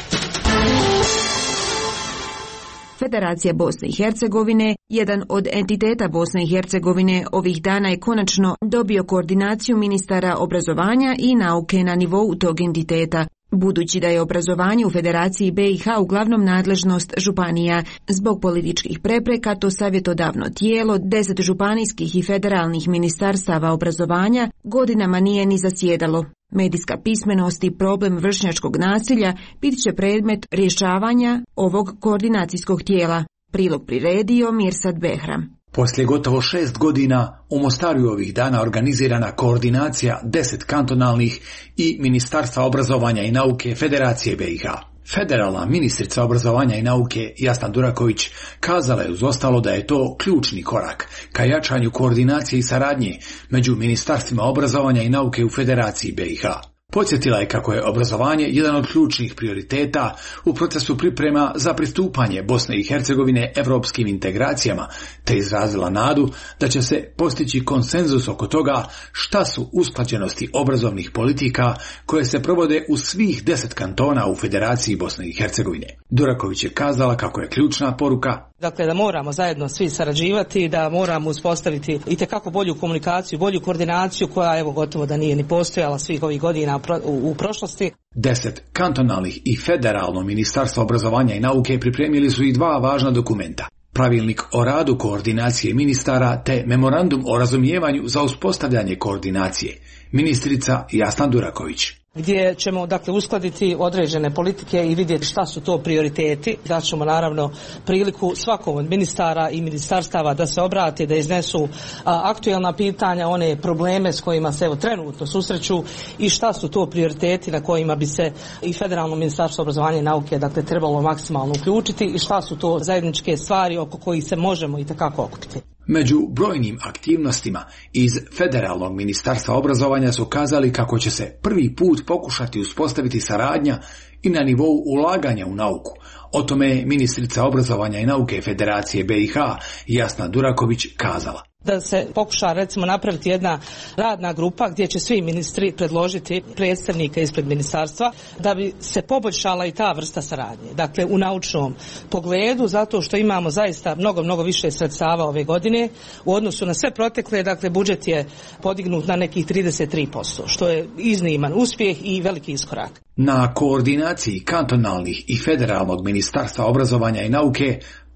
Federacija Bosne i Hercegovine, jedan od entiteta Bosne i Hercegovine, ovih dana je konačno dobio koordinaciju ministara obrazovanja i nauke na nivou tog entiteta. Budući da je obrazovanje u Federaciji B i H uglavnom nadležnost županija, zbog političkih prepreka to savjetodavno tijelo, deset županijskih i federalnih ministarstava obrazovanja godinama nije ni zasjedalo. Medijska pismenost i problem vršnjačkog nasilja bit će predmet rješavanja ovog koordinacijskog tijela. Prilog priredio Mirsad Behram. Poslije gotovo šest godina u Mostaru ovih dana organizirana koordinacija deset kantonalnih i Ministarstva obrazovanja i nauke Federacije B i H. Federalna ministrica obrazovanja i nauke Jasna Duraković kazala je uz ostalo da je to ključni korak ka jačanju koordinacije i saradnje među ministarstvima obrazovanja i nauke u Federaciji B i H. Podsjetila je kako je obrazovanje jedan od ključnih prioriteta u procesu priprema za pristupanje Bosne i Hercegovine evropskim integracijama, te izrazila nadu da će se postići konsenzus oko toga šta su usklađenosti obrazovnih politika koje se provode u svih deset kantona u Federaciji Bosne i Hercegovine. Duraković je kazala kako je ključna poruka Dakle, da moramo zajedno svi sarađivati, da moramo uspostaviti itekako bolju komunikaciju, bolju koordinaciju koja evo gotovo da nije ni postojala svih ovih godina u, u prošlosti. Deset kantonalnih i federalno ministarstvo obrazovanja i nauke pripremili su i dva važna dokumenta. Pravilnik o radu koordinacije ministara te memorandum o razumijevanju za uspostavljanje koordinacije. Ministrica Jasna Duraković. Gdje ćemo dakle uskladiti određene politike i vidjeti šta su to prioriteti. Daćemo naravno priliku svakom od ministara i ministarstava da se obrate, da iznesu a, aktuelna pitanja, one probleme s kojima se evo trenutno susreću i šta su to prioriteti na kojima bi se i Federalno ministarstvo obrazovanja i nauke dakle trebalo maksimalno uključiti i šta su to zajedničke stvari oko kojih se možemo i takako okupiti. Među brojnim aktivnostima iz Federalnog ministarstva obrazovanja su kazali kako će se prvi put pokušati uspostaviti saradnja i na nivou ulaganja u nauku. O tome je ministrica obrazovanja i nauke Federacije B i H Jasna Duraković kazala. Da se pokuša recimo napraviti jedna radna grupa gdje će svi ministri predložiti predstavnika ispred ministarstva da bi se poboljšala i ta vrsta saradnje. Dakle, u naučnom pogledu, zato što imamo zaista mnogo, mnogo više sredstava ove godine u odnosu na sve protekle, dakle budžet je podignut na nekih trideset tri posto, što je izniman uspjeh i veliki iskorak. Na koordinaciji kantonalnih i federalnog ministarstva obrazovanja i nauke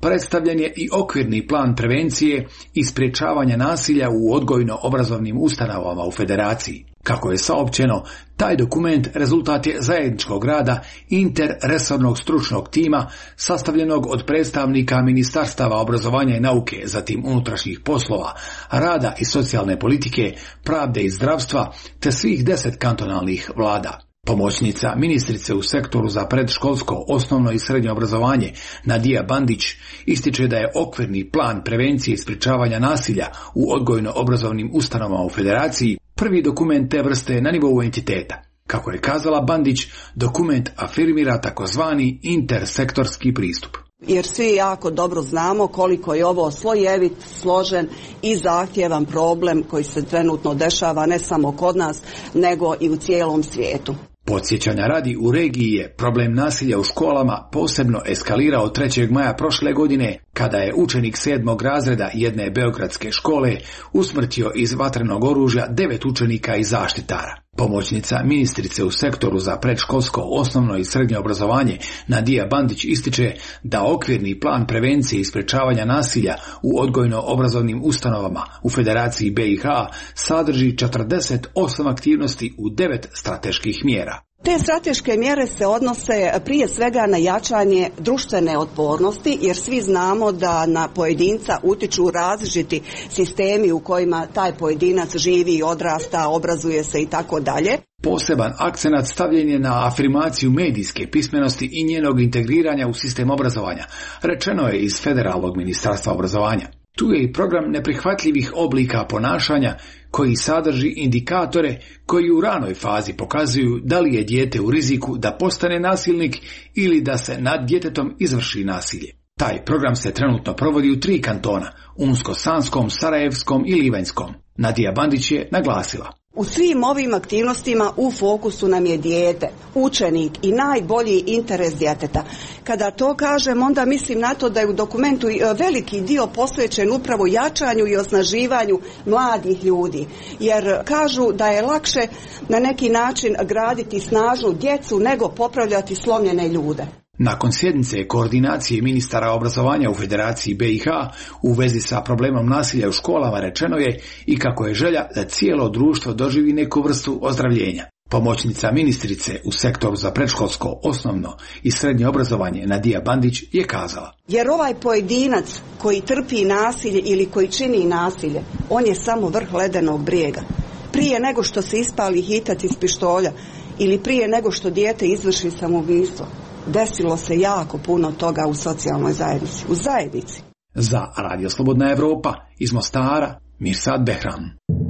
predstavljen je i okvirni plan prevencije i sprječavanja nasilja u odgojno-obrazovnim ustanovama u Federaciji. Kako je saopćeno, taj dokument rezultat je zajedničkog rada interresornog stručnog tima sastavljenog od predstavnika Ministarstava obrazovanja i nauke, zatim unutrašnjih poslova, rada i socijalne politike, pravde i zdravstva, te svih deset kantonalnih vlada. Pomoćnica ministrice u sektoru za predškolsko, osnovno i srednje obrazovanje Nadija Bandić ističe da je okvirni plan prevencije i sprječavanja nasilja u odgojno-obrazovnim ustanovama u Federaciji prvi dokument te vrste na nivou entiteta. Kako je kazala Bandić, dokument afirmira takozvani intersektorski pristup. Jer svi jako dobro znamo koliko je ovo slojevit, složen i zahtjevan problem koji se trenutno dešava ne samo kod nas, nego i u cijelom svijetu. Podsjećanja radi, u regiji je problem nasilja u školama posebno eskalirao trećeg maja prošle godine, kada je učenik sedmog razreda jedne beogradske škole usmrtio iz vatrenog oružja devet učenika i zaštitara. Pomoćnica ministrice u sektoru za predškolsko, osnovno i srednje obrazovanje Nadija Bandić ističe da okvirni plan prevencije i sprječavanja nasilja u odgojno-obrazovnim ustanovama u Federaciji B i H sadrži četrdeset osam aktivnosti u devet strateških mjera. Te strateške mjere se odnose prije svega na jačanje društvene otpornosti, jer svi znamo da na pojedinca utiču različiti sistemi u kojima taj pojedinac živi, odrasta, obrazuje se i tako dalje. Poseban akcenat stavljen je na afirmaciju medijske pismenosti i njenog integriranja u sistem obrazovanja, rečeno je iz Federalnog ministarstva obrazovanja. Tu je i program neprihvatljivih oblika ponašanja koji sadrži indikatore koji u ranoj fazi pokazuju da li je dijete u riziku da postane nasilnik ili da se nad djetetom izvrši nasilje. Taj program se trenutno provodi u tri kantona, Unsko-Sanskom, Sarajevskom i Livanjskom. Nadija Bandić je naglasila: u svim ovim aktivnostima u fokusu nam je dijete, učenik i najbolji interes djeteta. Kada to kažem, onda mislim na to da je u dokumentu veliki dio posvećen upravo jačanju i osnaživanju mladih ljudi, jer kažu da je lakše na neki način graditi snažnu djecu nego popravljati slomljene ljude. Nakon sjednice koordinacije ministara obrazovanja u Federaciji B i H u vezi sa problemom nasilja u školama rečeno je i kako je želja da cijelo društvo doživi neku vrstu ozdravljenja. Pomoćnica ministrice u sektoru za predškolsko, osnovno i srednje obrazovanje Nadija Bandić je kazala: jer ovaj pojedinac koji trpi nasilje ili koji čini nasilje, on je samo vrh ledenog brijega. Prije nego što se ispali hitac iz pištolja ili prije nego što dijete izvrši samoubistvo, desilo se jako puno toga u socijalnoj zajednici, u zajednici. Za Radio Slobodna Evropa iz Mostara, Mirsad Behram.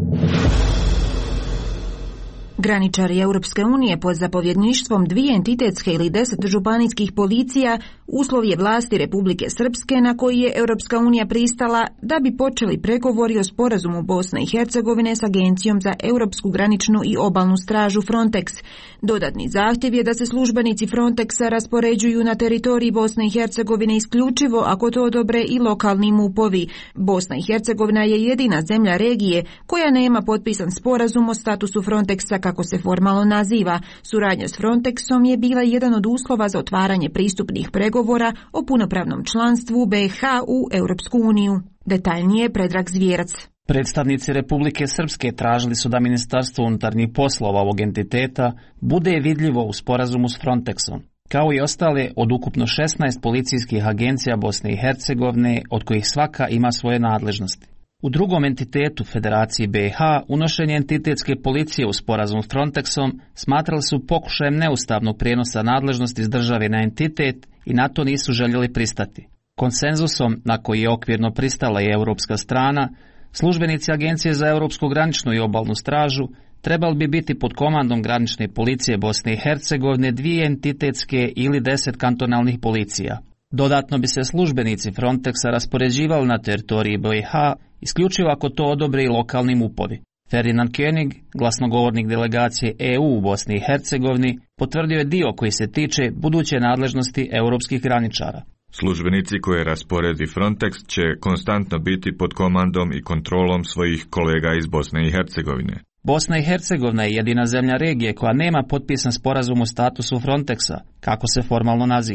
Graničari Europske unije pod zapovjedništvom dvije entitetske ili deset županijskih policija uslov je vlasti Republike Srpske na koji je Europska unija pristala da bi počeli pregovori o sporazumu Bosne i Hercegovine s Agencijom za Europsku graničnu i obalnu stražu Frontex. Dodatni zahtjev je da se službenici Frontexa raspoređuju na teritoriji Bosne i Hercegovine isključivo ako to odobre i lokalni mupovi. Bosna i Hercegovina je jedina zemlja regije koja nema potpisan sporazum o statusu Frontexa kako se formalno naziva. Suradnja s Frontexom je bila jedan od uslova za otvaranje pristupnih pregovora o punopravnom članstvu B i H u Europsku uniju. Detaljnije Predrag Zvijerac. Predstavnici Republike Srpske tražili su da Ministarstvo unutarnjih poslova ovog entiteta bude vidljivo u sporazumu s Frontexom, kao i ostale od ukupno šesnaest policijskih agencija Bosne i Hercegovine, od kojih svaka ima svoje nadležnosti. U drugom entitetu Federaciji B i H unošenje entitetske policije u sporazum s Frontexom smatrali su pokušajem neustavnog prijenosa nadležnosti iz države na entitet i na to nisu željeli pristati. Konsenzusom na koji je okvirno pristala i europska strana, službenici Agencije za Europsku graničnu i obalnu stražu trebali bi biti pod komandom granične policije Bosne i Hercegovine dvije entitetske ili deset kantonalnih policija. Dodatno bi se službenici Frontexa raspoređivali na teritoriji B i H isključivo ako to odobre i lokalni mupovi. Ferdinand König, glasnogovornik delegacije E U u Bosni i Hercegovini, potvrdio je dio koji se tiče buduće nadležnosti europskih graničara. Službenici koje rasporedi Frontex će konstantno biti pod komandom i kontrolom svojih kolega iz Bosne i Hercegovine. Bosna i Hercegovina je jedina zemlja regije koja nema potpisan sporazum o statusu Frontexa, kako se formalno naziva.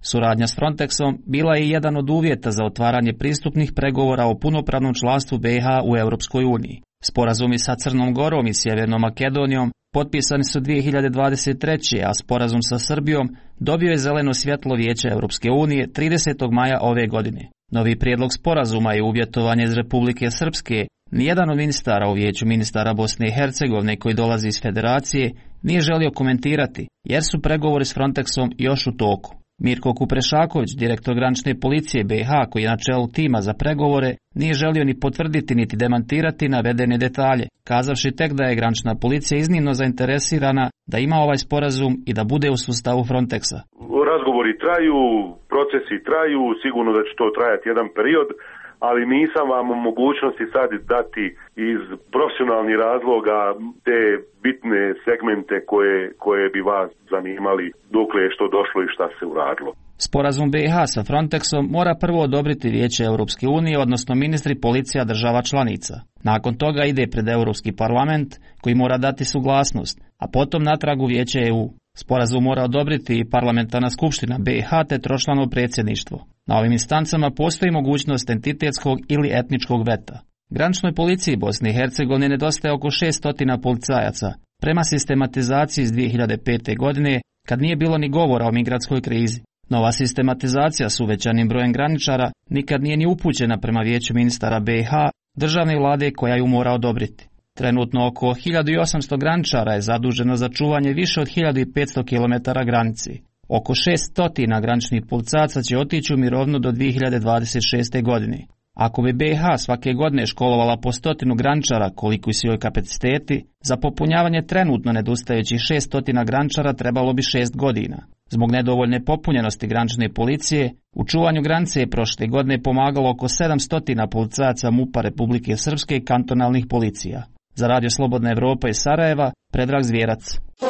Suradnja s Frontexom bila je jedan od uvjeta za otvaranje pristupnih pregovora o punopravnom članstvu B iH u Europskoj uniji. Sporazumi sa Crnom Gorom i Sjevernom Makedonijom potpisani su dvije hiljade dvadeset treće. a sporazum sa Srbijom dobio je zeleno svjetlo Vijeća Europske unije tridesetog maja ove godine. Novi prijedlog sporazuma je uvjetovanje iz Republike Srpske. Nijedan od ministara u Vijeću ministara Bosne i Hercegovine koji dolazi iz Federacije nije želio komentirati, jer su pregovori s Frontexom još u toku. Mirko Kuprešaković, direktor granične policije B iH, koji je na čelu tima za pregovore, nije želio ni potvrditi niti demantirati navedene detalje, kazavši tek da je granična policija iznimno zainteresirana da ima ovaj sporazum i da bude u sustavu Frontexa. Razgovori traju, procesi traju, sigurno da će to trajati jedan period, ali nisam vam u mogućnosti sad dati iz profesionalnih razloga te bitne segmente koje, koje bi vas zanimali dokle je što došlo i šta se uradilo. Sporazum B iH sa Frontexom mora prvo odobriti Vijeće Europske unije, odnosno ministri policija država članica. Nakon toga ide pred Europski parlament koji mora dati suglasnost, a potom natrag u Vijeće E U. Sporazum mora odobriti i parlamentarna skupština B iH te tročlano predsjedništvo. Na ovim instancama postoji mogućnost entitetskog ili etničkog veta. Graničnoj policiji Bosne i Hercegovine nedostaje oko šesto policajaca, prema sistematizaciji iz dvije hiljade pete. godine, kad nije bilo ni govora o migratskoj krizi. Nova sistematizacija s uvećanim brojem graničara nikad nije ni upućena prema Vijeću ministara B iH, državne vlade koja ju mora odobriti. Trenutno oko hiljadu osamsto graničara je zaduženo za čuvanje više od hiljadu petsto kilometara granici. Oko šesto graničnih policajaca će otići u mirovinu do dvije hiljade dvadeset šeste. godine. Ako bi B iH svake godine školovala po stotinu graničara koliko su joj kapaciteti, za popunjavanje trenutno nedostajućih šesto graničara trebalo bi šest godina. Zbog nedovoljne popunjenosti granične policije, u čuvanju granice je prošle godine pomagalo oko sedamsto policajaca MUP-a Republike Srpske i kantonalnih policija. Za Radio Slobodna Evropa iz Sarajeva, Predrag Zvjerac.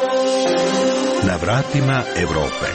Na vratima Evrope.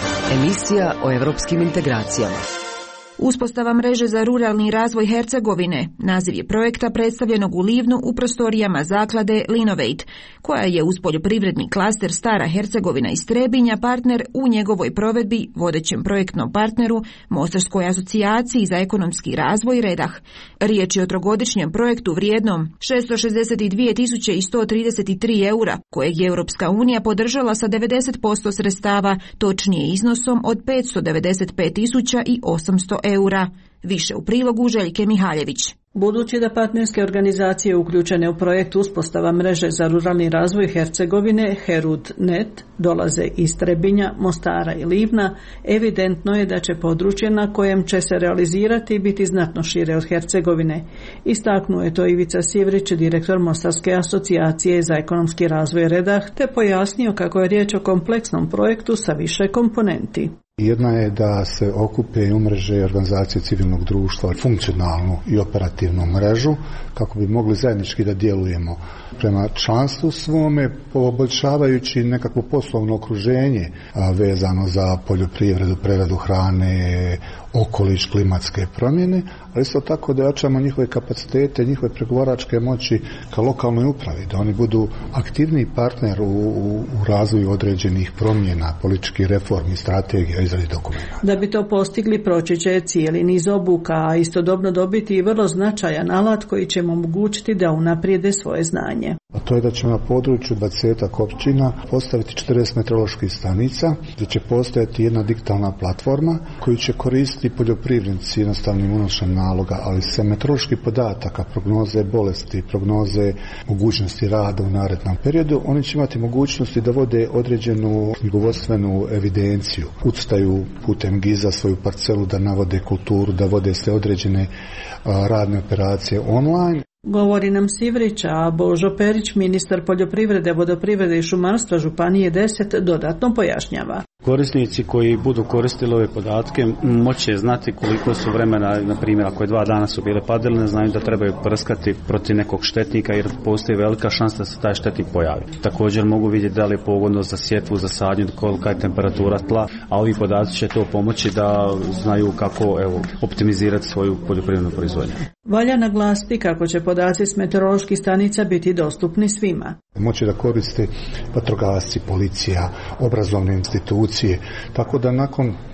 Emisija o evropskim integracijama. Uspostava mreže za ruralni razvoj Hercegovine, naziv je projekta predstavljenog u Livnu u prostorijama zaklade Linovate, koja je uz poljoprivredni klaster Stara Hercegovina iz Trebinja partner u njegovoj provedbi vodećem projektnom partneru Mostarskoj asocijaciji za ekonomski razvoj Redah. Riječ je o trogodišnjem projektu vrijednom šesto šezdeset dvije tisuće sto trideset tri eura, kojeg je Europska unija podržala sa devedeset posto sredstava, točnije iznosom od petsto devedeset pet tisuća osamsto eura. Više u prilogu Željke Mihaljević. Budući da partnerske organizacije uključene u projekt uspostava mreže za ruralni razvoj Hercegovine Herud punkt net dolaze iz Trebinja, Mostara i Livna, evidentno je da će područje na kojem će se realizirati biti znatno šire od Hercegovine. Istaknuo je to Ivica Sivrić, direktor Mostarske asocijacije za ekonomski razvoj Redah, te pojasnio kako je riječ o kompleksnom projektu sa više komponenti. Jedna je da se okupe i umreže organizacije civilnog društva, funkcionalnu i operativnu mrežu, kako bi mogli zajednički da djelujemo prema članstvu svome, poboljšavajući nekakvo poslovno okruženje vezano za poljoprivredu, preradu hrane, okoliš, klimatske promjene, ali isto tako da jačamo njihove kapacitete, njihove pregovaračke moći ka lokalnoj upravi, da oni budu aktivni partner u, u, u razvoju određenih promjena, političkih reformi, strategija, izradi dokumenta. Da bi to postigli, proći će cijeli niz obuka, a istodobno dobiti i vrlo značajan alat koji će mu omogućiti da unaprijede svoje znanje. A to je da ćemo na području dvadesetak općina postaviti četrdeset meteoroloških stanica, gdje će postojati jedna digitalna platforma koju će koristiti poljoprivrednici jednostavnim unošenjem naloga, ali se meteoroloških podataka, prognoze bolesti, prognoze mogućnosti rada u narednom periodu, oni će imati mogućnosti da vode određenu knjigovodstvenu evidenciju, ucrtaju putem giza svoju parcelu, da navode kulturu, da vode sve određene a, radne operacije online. Govori nam Sivrić, a Božo Perić, ministar poljoprivrede, vodoprivrede i šumarstva Županije deset, dodatno pojašnjava. Korisnici koji budu koristili ove podatke moće znati koliko su vremena, na primjer ako je dva dana su bile padaline, znaju da trebaju prskati protiv nekog štetnika jer postoji velika šansa da se taj štetnik pojavi. Također mogu vidjeti da li je pogodno za sjetvu, za sadnju, kolika je temperatura tla, a ovi podaci će to pomoći da znaju kako evo, optimizirati svoju poljoprivrednu proizvodnju. Valja naglasiti kako će podaci s meteoroloških stanica biti dostupni svima. Moći da koriste vatrogasci, policija, obrazovne institucije, tako da nakon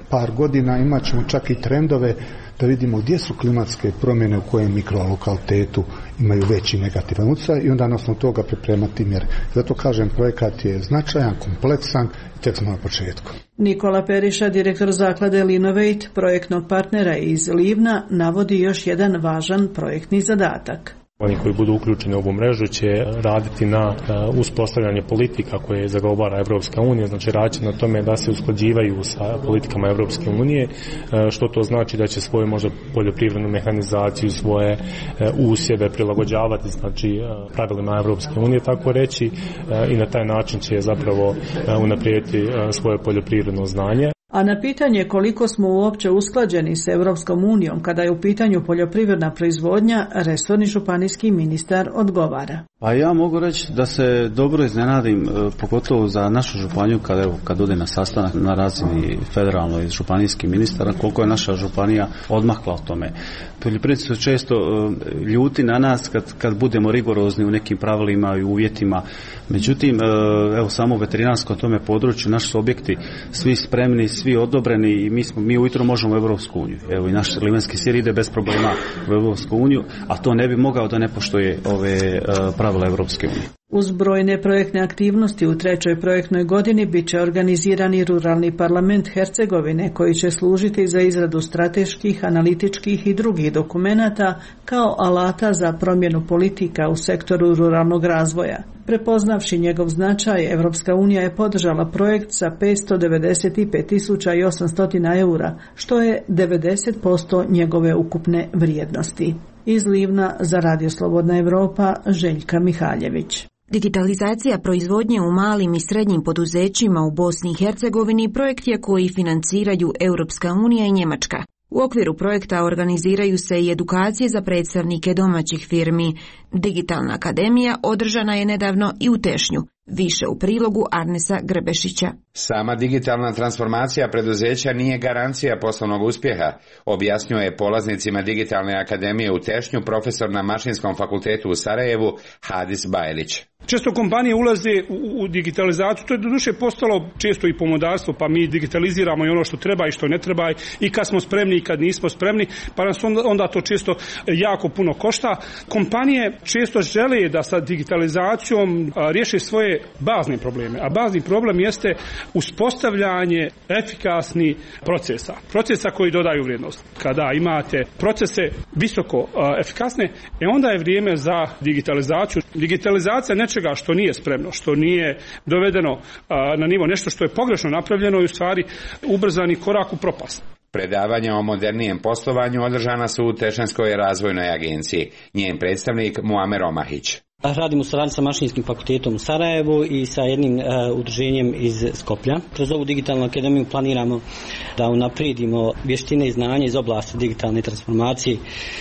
par godina imat ćemo čak i trendove da vidimo gdje su klimatske promjene u kojem mikrolokalitetu imaju veći negativan utjecaj i onda na osnovu toga pripremati mjere. Zato kažem, projekat je značajan, kompleksan i tek smo na početku. Nikola Periša, direktor zaklade Linovate, projektnog partnera iz Livna, navodi još jedan važan projektni zadatak. Oni koji budu uključeni u ovu mrežu će raditi na uspostavljanje politika koje zagovara Evropska unija, znači raditi na tome da se usklađivaju sa politikama Evropske unije, što to znači da će svoju možda poljoprivrednu mehanizaciju, svoje usjeve prilagođavati znači pravilima Evropske unije, tako reći, i na taj način će zapravo unaprijediti svoje poljoprivredno znanje. A na pitanje koliko smo uopće usklađeni s Europskom unijom kada je u pitanju poljoprivredna proizvodnja, resorni županijski ministar odgovara. Pa ja mogu reći da se dobro iznenadim, pogotovo za našu županiju kad, evo, kad ode na sastanak na razini federalno i županijskih ministara, koliko je naša županija odmakla o tome. Poljoprivrednici su često ljuti na nas kad, kad budemo rigorozni u nekim pravilima i uvjetima. Međutim, evo samo u veterinarskom tome području naši su objekti svi spremni, svi odobreni i mi, smo, mi ujutro možemo u Europsku uniju. Evo i naš livanski sir ide bez problema u Europsku uniju, a to ne bi mogao da ne poštuje ove pravila Europske unije. Uz brojne projektne aktivnosti u trećoj projektnoj godini bit će organizirani ruralni parlament Hercegovine koji će služiti za izradu strateških, analitičkih i drugih dokumenata kao alata za promjenu politika u sektoru ruralnog razvoja. Prepoznavši njegov značaj, Evropska unija je podržala projekt sa petsto devedeset pet tisuća osamsto eura, što je devedeset posto njegove ukupne vrijednosti. Iz Livna za Radio Slobodna Evropa, Željka Mihaljević. Digitalizacija proizvodnje u malim i srednjim poduzećima u Bosni i Hercegovini projekt je koji financiraju Europska unija i Njemačka. U okviru projekta organiziraju se i edukacije za predstavnike domaćih firmi. Digitalna akademija održana je nedavno i u Tešnju. Više u prilogu Arnesa Grebešića. Sama digitalna transformacija preduzeća nije garancija poslovnog uspjeha, objasnjuje polaznicima Digitalne akademije u Tešnju profesor na Mašinskom fakultetu u Sarajevu Hadis Bajlić. Često kompanije ulaze u, u digitalizaciju, to je doduše postalo često i pomodarstvo, pa mi digitaliziramo i ono što treba i što ne treba i kad smo spremni i kad nismo spremni, pa nas onda, onda to često jako puno košta. Kompanije često žele da sa digitalizacijom a, riješe svoje bazne probleme, a bazni problem jeste uspostavljanje efikasnih procesa, procesa koji dodaju vrijednost. Kada imate procese visoko a, efikasne, e onda je vrijeme za digitalizaciju. Digitalizacija nečega što nije spremno, što nije dovedeno a, na nivo, nešto što je pogrešno napravljeno i u stvari ubrzani korak u propast. Predavanja o modernijem poslovanju održana su u Tešanskoj razvojnoj agenciji. Njen predstavnik Muamer Omahić. Radim u saradnji sa Mašinskim fakultetom u Sarajevu i sa jednim uh, udruženjem iz Skoplja. Kroz ovu digitalnu akademiju planiramo da unaprijedimo vještine i znanje iz oblasti digitalne transformacije uh,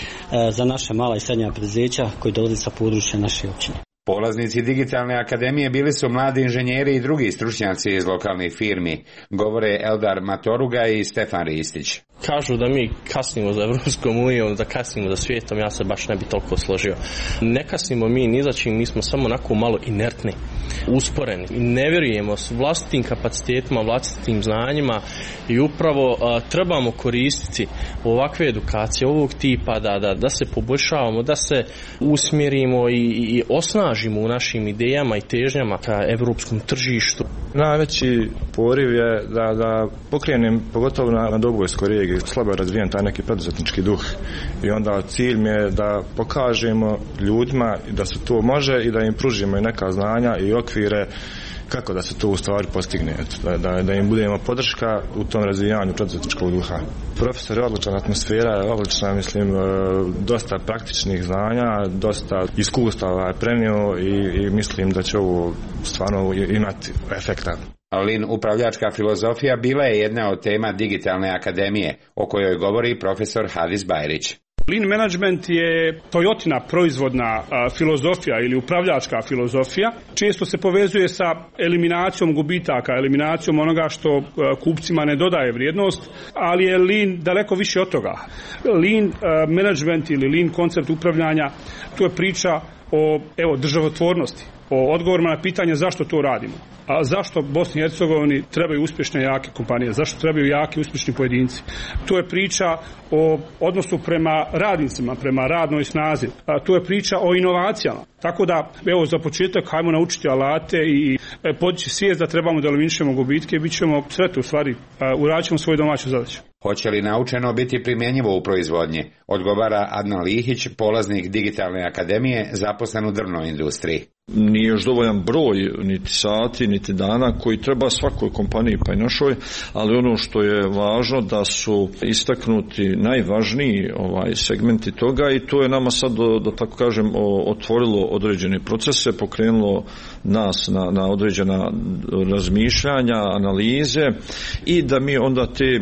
za naša mala i srednja preduzeća koji dolaze sa područja naše općine. Polaznici Digitalne akademije bili su mladi inženjeri i drugi stručnjaci iz lokalnih firmi, govore Eldar Matoruga i Stefan Ristić. Kažu da mi kasnimo za Evropskom unijom, da kasnimo za svijetom, ja se baš ne bi toliko složio. Ne kasnimo mi ni za čim, mi smo samo onako malo inertni, usporeni. Ne vjerujemo s vlastitim kapacitetima, vlastitim znanjima i upravo a, trebamo koristiti ovakve edukacije ovog tipa da, da, da se poboljšavamo, da se usmjerimo i, i osnažimo u našim idejama i težnjama ka evropskom tržištu. Najveći poriv je da, da pokrenem, pogotovo na, na Dobojskoj regiji, slabo je razvijen taj neki preduzetnički duh i onda cilj mi je da pokažemo ljudima da se to može i da im pružimo i neka znanja i okvire kako da se to u stvari postigne, da, da, da im budemo podrška u tom razvijanju preduzetničkog duha. Profesor je odlična, atmosfera je odlična, mislim, dosta praktičnih znanja, dosta iskustava je prenio i, i mislim da će ovo stvarno imati efekta. Lean upravljačka filozofija bila je jedna od tema Digitalne akademije, o kojoj govori profesor Hadis Bajrić. Lean management je Toyotina proizvodna a, filozofija ili upravljačka filozofija. Često se povezuje sa eliminacijom gubitaka, eliminacijom onoga što a, kupcima ne dodaje vrijednost, ali je Lean daleko više od toga. Lean a, management ili Lean koncept upravljanja, to je priča o evo, državotvornosti, o odgovorima na pitanje zašto to radimo. A zašto Bosni i Hercegovini trebaju uspješne jake kompanije, zašto trebaju jaki uspješni pojedinci. To je priča o odnosu prema radnicima, prema radnoj snazi. A to je priča o inovacijama. Tako da, evo, za početak hajmo naučiti alate i podići svijest da trebamo da eliminišemo gubitke i bit ćemo sretni, u stvari, uradit ćemo svoju domaću zadaću. Hoće li naučeno biti primjenjivo u proizvodnji? Odgovara Adnan Lihić, polaznik Digitalne akademije, zaposlen u drvnoj industriji. Nije još dovoljan broj niti sati, niti dana koji treba svakoj kompaniji pa i našoj, ali ono što je važno da su istaknuti najvažniji ovaj segmenti toga i to je nama sad, da tako kažem, otvorilo određene procese, pokrenulo nas na, na određena razmišljanja, analize i da mi onda te,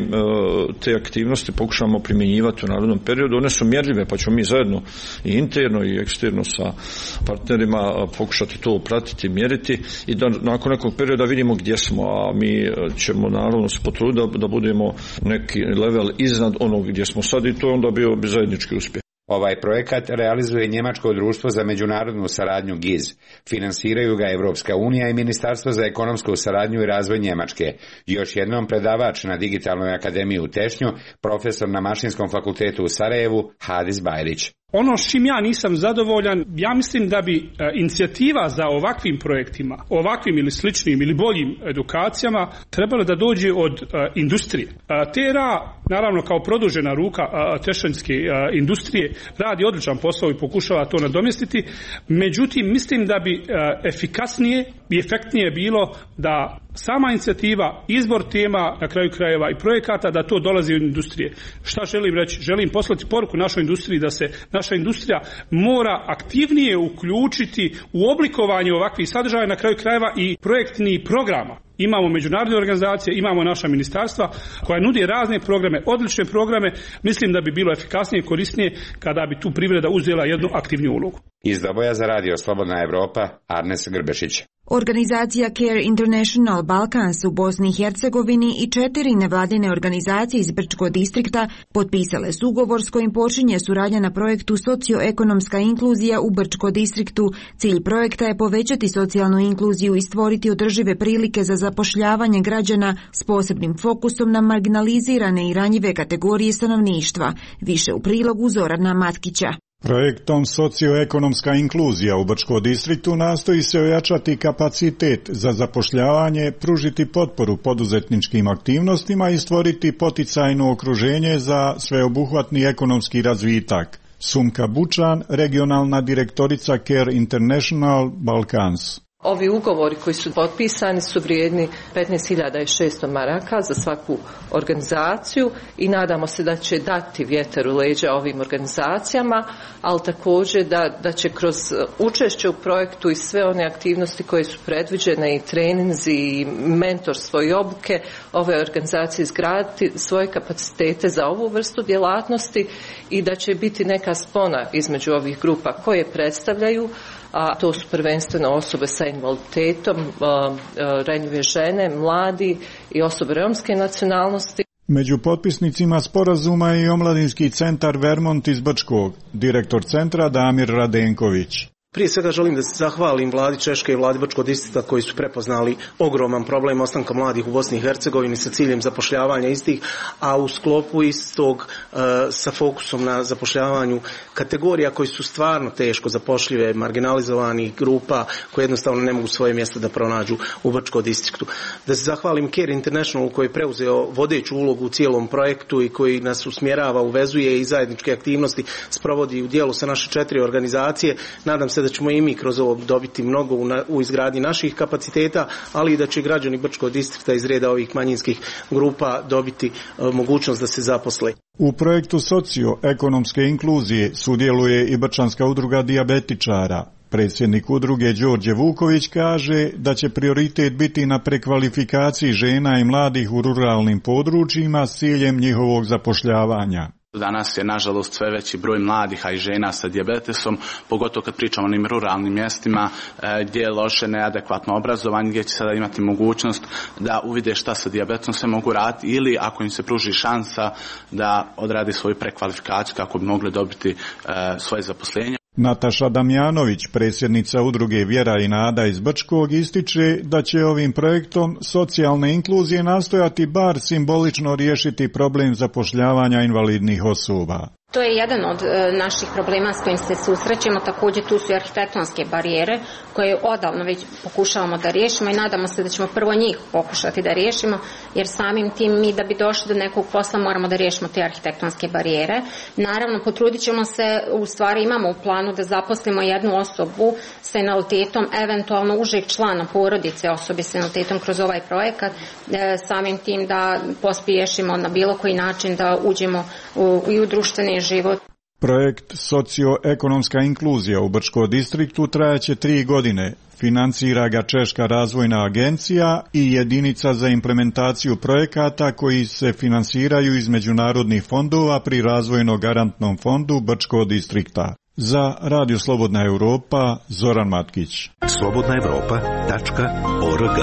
te aktivnosti pokušamo primjenjivati u narednom periodu. One su mjerljive pa ćemo mi zajedno i interno i eksterno sa partnerima pokušati to pratiti, mjeriti i da nakon nekog perioda vidimo gdje smo, a mi ćemo naravno se potruditi da, da budemo neki level iznad onog gdje smo sad i to je onda bio bi zajednički uspjeh. Ovaj projekat realizuje Njemačko društvo za međunarodnu saradnju G I Z. Finansiraju ga Evropska unija i Ministarstvo za ekonomsku saradnju i razvoj Njemačke. Još jednom predavač na Digitalnoj akademiji u Tešnju, profesor na Mašinskom fakultetu u Sarajevu, Hadis Bajrić. Ono s čim ja nisam zadovoljan, ja mislim da bi e, inicijativa za ovakvim projektima, ovakvim ili sličnim ili boljim edukacijama trebala da dođe od e, industrije. E, T R A, naravno kao produžena ruka e, tešanjske e, industrije, radi odličan posao i pokušava to nadomjestiti, međutim mislim da bi e, efikasnije i efektnije bilo da sama inicijativa, izbor tema, na kraju krajeva i projekata, da to dolazi od industrije. Šta želim reći? Želim poslati poruku našoj industriji da se naša industrija mora aktivnije uključiti u oblikovanje ovakvih sadržaja, na kraju krajeva i projektnih programa. Imamo međunarodne organizacije, imamo naša ministarstva koja nudi razne programe, odlične programe. Mislim da bi bilo efikasnije i korisnije kada bi tu privreda uzela jednu aktivniju ulogu. Iz Doboja za radio Slobodna Evropa, Arnes Grbešić. Organizacija Care International Balkans u Bosni i Hercegovini i četiri nevladine organizacije iz Brčkog distrikta potpisale su ugovor s kojim počinje suradnja na projektu Socioekonomska inkluzija u Brčkom distriktu. Cilj projekta je povećati socijalnu inkluziju i stvoriti održive prilike za zapošljavanje građana s posebnim fokusom na marginalizirane i ranjive kategorije stanovništva. Više u prilogu Zorana Matkića. Projektom Socioekonomska inkluzija u Brčkom distriktu nastoji se ojačati kapacitet za zapošljavanje, pružiti potporu poduzetničkim aktivnostima i stvoriti poticajno okruženje za sveobuhvatni ekonomski razvitak. Sumka Bučan, regionalna direktorica Care International Balkans. Ovi ugovori koji su potpisani su vrijedni petnaest hiljada šesto maraka za svaku organizaciju i nadamo se da će dati vjetar u leđa ovim organizacijama, ali također da, da će kroz učešće u projektu i sve one aktivnosti koje su predviđene i treninzi i mentorstvo i obuke ove organizacije izgraditi svoje kapacitete za ovu vrstu djelatnosti i da će biti neka spona između ovih grupa koje predstavljaju, a to su prvenstveno osobe sa invaliditetom, ranjive žene, mladi i osobe romske nacionalnosti. Među potpisnicima sporazuma je i Omladinski centar Vermont iz Brčkog, direktor centra Damir Radenković. Prije svega želim da se zahvalim vladi Češke i vladi Brčkog distrikta koji su prepoznali ogroman problem ostanka mladih u Bosni i Hercegovini sa ciljem zapošljavanja istih, a u sklopu istog e, sa fokusom na zapošljavanju kategorija koji su stvarno teško zapošljive, marginalizovanih grupa koje jednostavno ne mogu svoje mjesto da pronađu u Brčkom distriktu. Da se zahvalim Care International koji je preuzeo vodeću ulogu u cijelom projektu i koji nas usmjerava, uvezuje i zajedničke aktivnosti sprovodi u dijelu sa naše četiri organizacije. Nadam se da ćemo i mi kroz ovo dobiti mnogo u, na, u izgradnji naših kapaciteta, ali i da će građani Brčkog distrikta iz reda ovih manjinskih grupa dobiti e, mogućnost da se zaposle. U projektu socioekonomske inkluzije sudjeluje i Brčanska udruga dijabetičara. Predsjednik udruge Đorđe Vuković kaže da će prioritet biti na prekvalifikaciji žena i mladih u ruralnim područjima s ciljem njihovog zapošljavanja. Danas je nažalost sve veći broj mladih, a i žena sa dijabetesom, pogotovo kad pričamo o onim ruralnim mjestima gdje je loše, neadekvatno obrazovanje, gdje će sada imati mogućnost da uvide šta sa dijabetesom se mogu raditi ili ako im se pruži šansa da odradi svoju prekvalifikaciju kako bi mogli dobiti svoje zaposlenje. Nataša Damjanović, predsjednica udruge Vjera i nada iz Brčkog, ističe da će ovim projektom socijalne inkluzije nastojati bar simbolično riješiti problem zapošljavanja invalidnih osoba. To je jedan od e, naših problema s kojim se susrećemo. Također tu su i arhitektonske barijere koje odavno već pokušavamo da riješimo i nadamo se da ćemo prvo njih pokušati da riješimo, jer samim tim mi da bi došli do nekog posla moramo da riješimo te arhitektonske barijere. Naravno, potrudit ćemo se, u stvari imamo u planu da zaposlimo jednu osobu sa invaliditetom, eventualno užeg člana porodice osobe sa invaliditetom kroz ovaj projekat, e, samim tim da pospješimo na bilo koji način da uđemo u, i u društveni život. Projekt Socioekonomska inkluzija u Brčkom distriktu trajaće tri godine. Financira ga Češka razvojna agencija i jedinica za implementaciju projekata koji se finansiraju iz međunarodnih fondova pri razvojno garantnom fondu Brčkog distrikta. Za Radio Slobodna Europa, Zoran Matkić. slobodna evropa tačka org.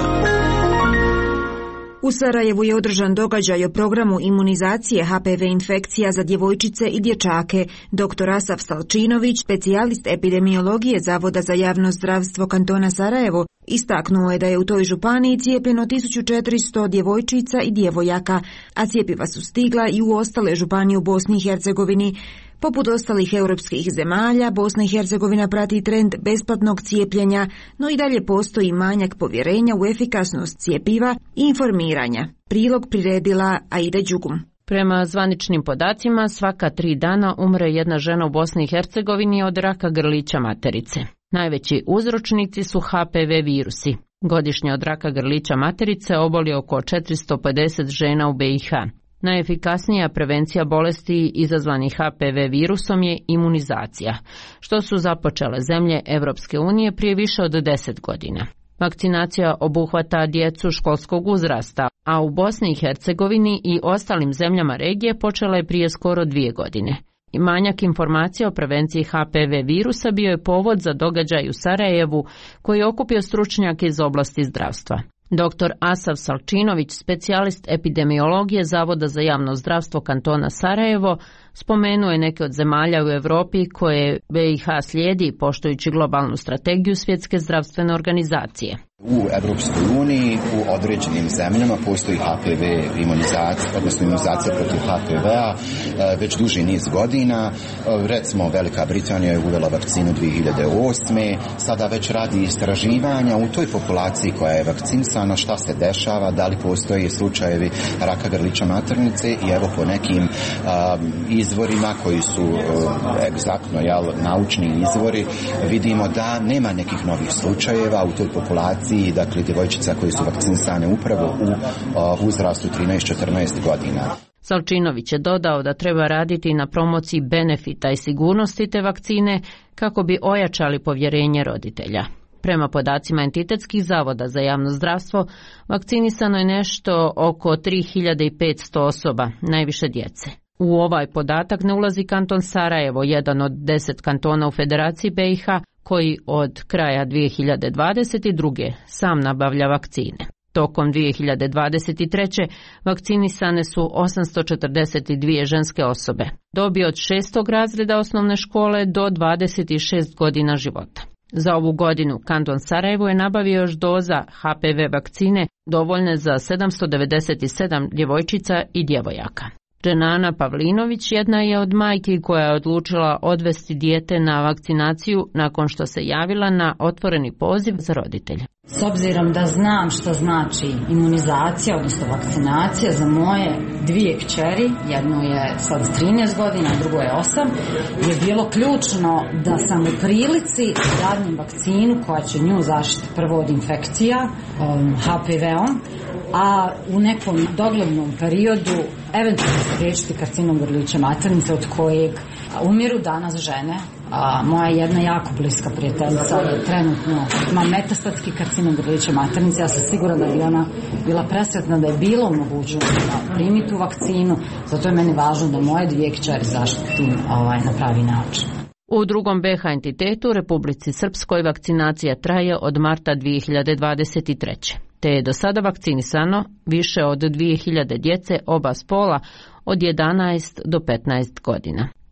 U Sarajevu je održan događaj o programu imunizacije H P V infekcija za djevojčice i dječake. doktor Asaf Salčinović, specijalist epidemiologije Zavoda za javno zdravstvo kantona Sarajevo, istaknuo je da je u toj županiji cijepljeno tisuću četiristo djevojčica i djevojaka, a cijepiva su stigla i u ostale županije u Bosni i Hercegovini. Poput ostalih europskih zemalja, Bosna i Hercegovina prati trend besplatnog cijepljenja, no i dalje postoji manjak povjerenja u efikasnost cijepiva i informiranja. Prilog priredila Aida Đugum. Prema zvaničnim podacima, svaka tri dana umre jedna žena u Bosni i Hercegovini od raka grlića materice. Najveći uzročnici su H P V virusi. Godišnje od raka grlića materice oboli oko četiristo pedeset žena u B i H. Najefikasnija prevencija bolesti izazvanih H P V virusom je imunizacija, što su započele zemlje Evropske unije prije više od deset godina. Vakcinacija obuhvata djecu školskog uzrasta, a u Bosni i Hercegovini i ostalim zemljama regije počela je prije skoro dvije godine. I manjak informacija o prevenciji H P V virusa bio je povod za događaj u Sarajevu koji je okupio stručnjake iz oblasti zdravstva. doktor Asaf Salčinović, specijalist epidemiologije Zavoda za javno zdravstvo kantona Sarajevo, spomenuo je neke od zemalja u Europi koje B i H slijedi poštujući globalnu strategiju Svjetske zdravstvene organizacije. U Evropskoj uniji u određenim zemljama postoji H P V imunizacija, odnosno imunizacija protiv H P V-a već duži niz godina. Recimo Velika Britanija je uvela vakcinu dvije hiljade osme. Sada već radi istraživanja u toj populaciji koja je vakcinisana, šta se dešava, da li postoje slučajevi raka grlića maternice i evo po nekim a, izvorima koji su a, egzaktno jel, naučni izvori vidimo da nema nekih novih slučajeva u toj populaciji. Dakle, djevojčica koji su vakcinisane upravo u uh, uzrastu trinaest četrnaest godina. Salčinović je dodao da treba raditi na promociji benefita i sigurnosti te vakcine kako bi ojačali povjerenje roditelja. Prema podacima entitetskih zavoda za javno zdravstvo, vakcinisano je nešto oko tri hiljade petsto osoba, najviše djece. U ovaj podatak ne ulazi kanton Sarajevo, jedan od deset kantona u Federaciji B i H, koji od kraja dvije hiljade dvadeset druge sam nabavlja vakcine. Tokom dvije hiljade dvadeset treće vakcinisane su osamsto četrdeset dvije ženske osobe, dobi od šestog razreda osnovne škole do dvadeset šest godina života. Za ovu godinu kanton Sarajevo je nabavio još doza H P V vakcine dovoljne za sedamsto devedeset sedam djevojčica i djevojaka. Dženana Pavlinović jedna je od majki koja je odlučila odvesti dijete na vakcinaciju nakon što se javila na otvoreni poziv za roditelje. S obzirom da znam što znači imunizacija, odnosno vakcinacija za moje dvije kćeri, jednu je sad trinaest godina, drugo je osam, je bilo ključno da sam u prilici da dadim vakcinu koja će nju zaštiti prvo od infekcija um, H P V-om, a u nekom doglednom periodu eventualno spriječiti karcinom grlića maternice od kojeg umiru danas žene. A moja jedna jako bliska prijateljica je trenutno ima metastatski karcinom grlića maternice. Ja sam sigurna da je ona bila presretna da je bilo mogućnost da primi tu vakcinu, zato je meni važno da moje dvije kćeri zaštitim ovaj, na pravi način. U drugom B H entitetu, Republici Srpskoj, vakcinacija traje od marta dvije hiljade dvadeset treće. Te je do sada vakcinisano više od dvije hiljade djece oba spola od jedanaest do petnaest godina.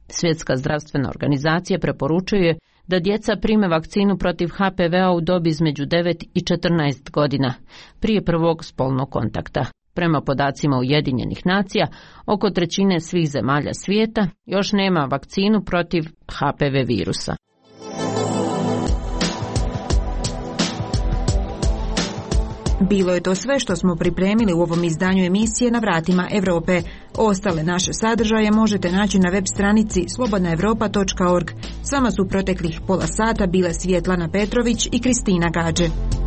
Svjetska zdravstvena organizacija preporučuje da djeca prime vakcinu protiv H P V-a u dobi između devet i četrnaest godina, prije prvog spolnog kontakta. Prema podacima Ujedinjenih nacija, oko trećine svih zemalja svijeta još nema vakcinu protiv H P V virusa. Bilo je to sve što smo pripremili u ovom izdanju emisije Na vratima Europe. Ostale naše sadržaje možete naći na web stranici slobodna europa točka org. S vama su proteklih pola sata bile Svjetlana Petrović i Kristina Gađe.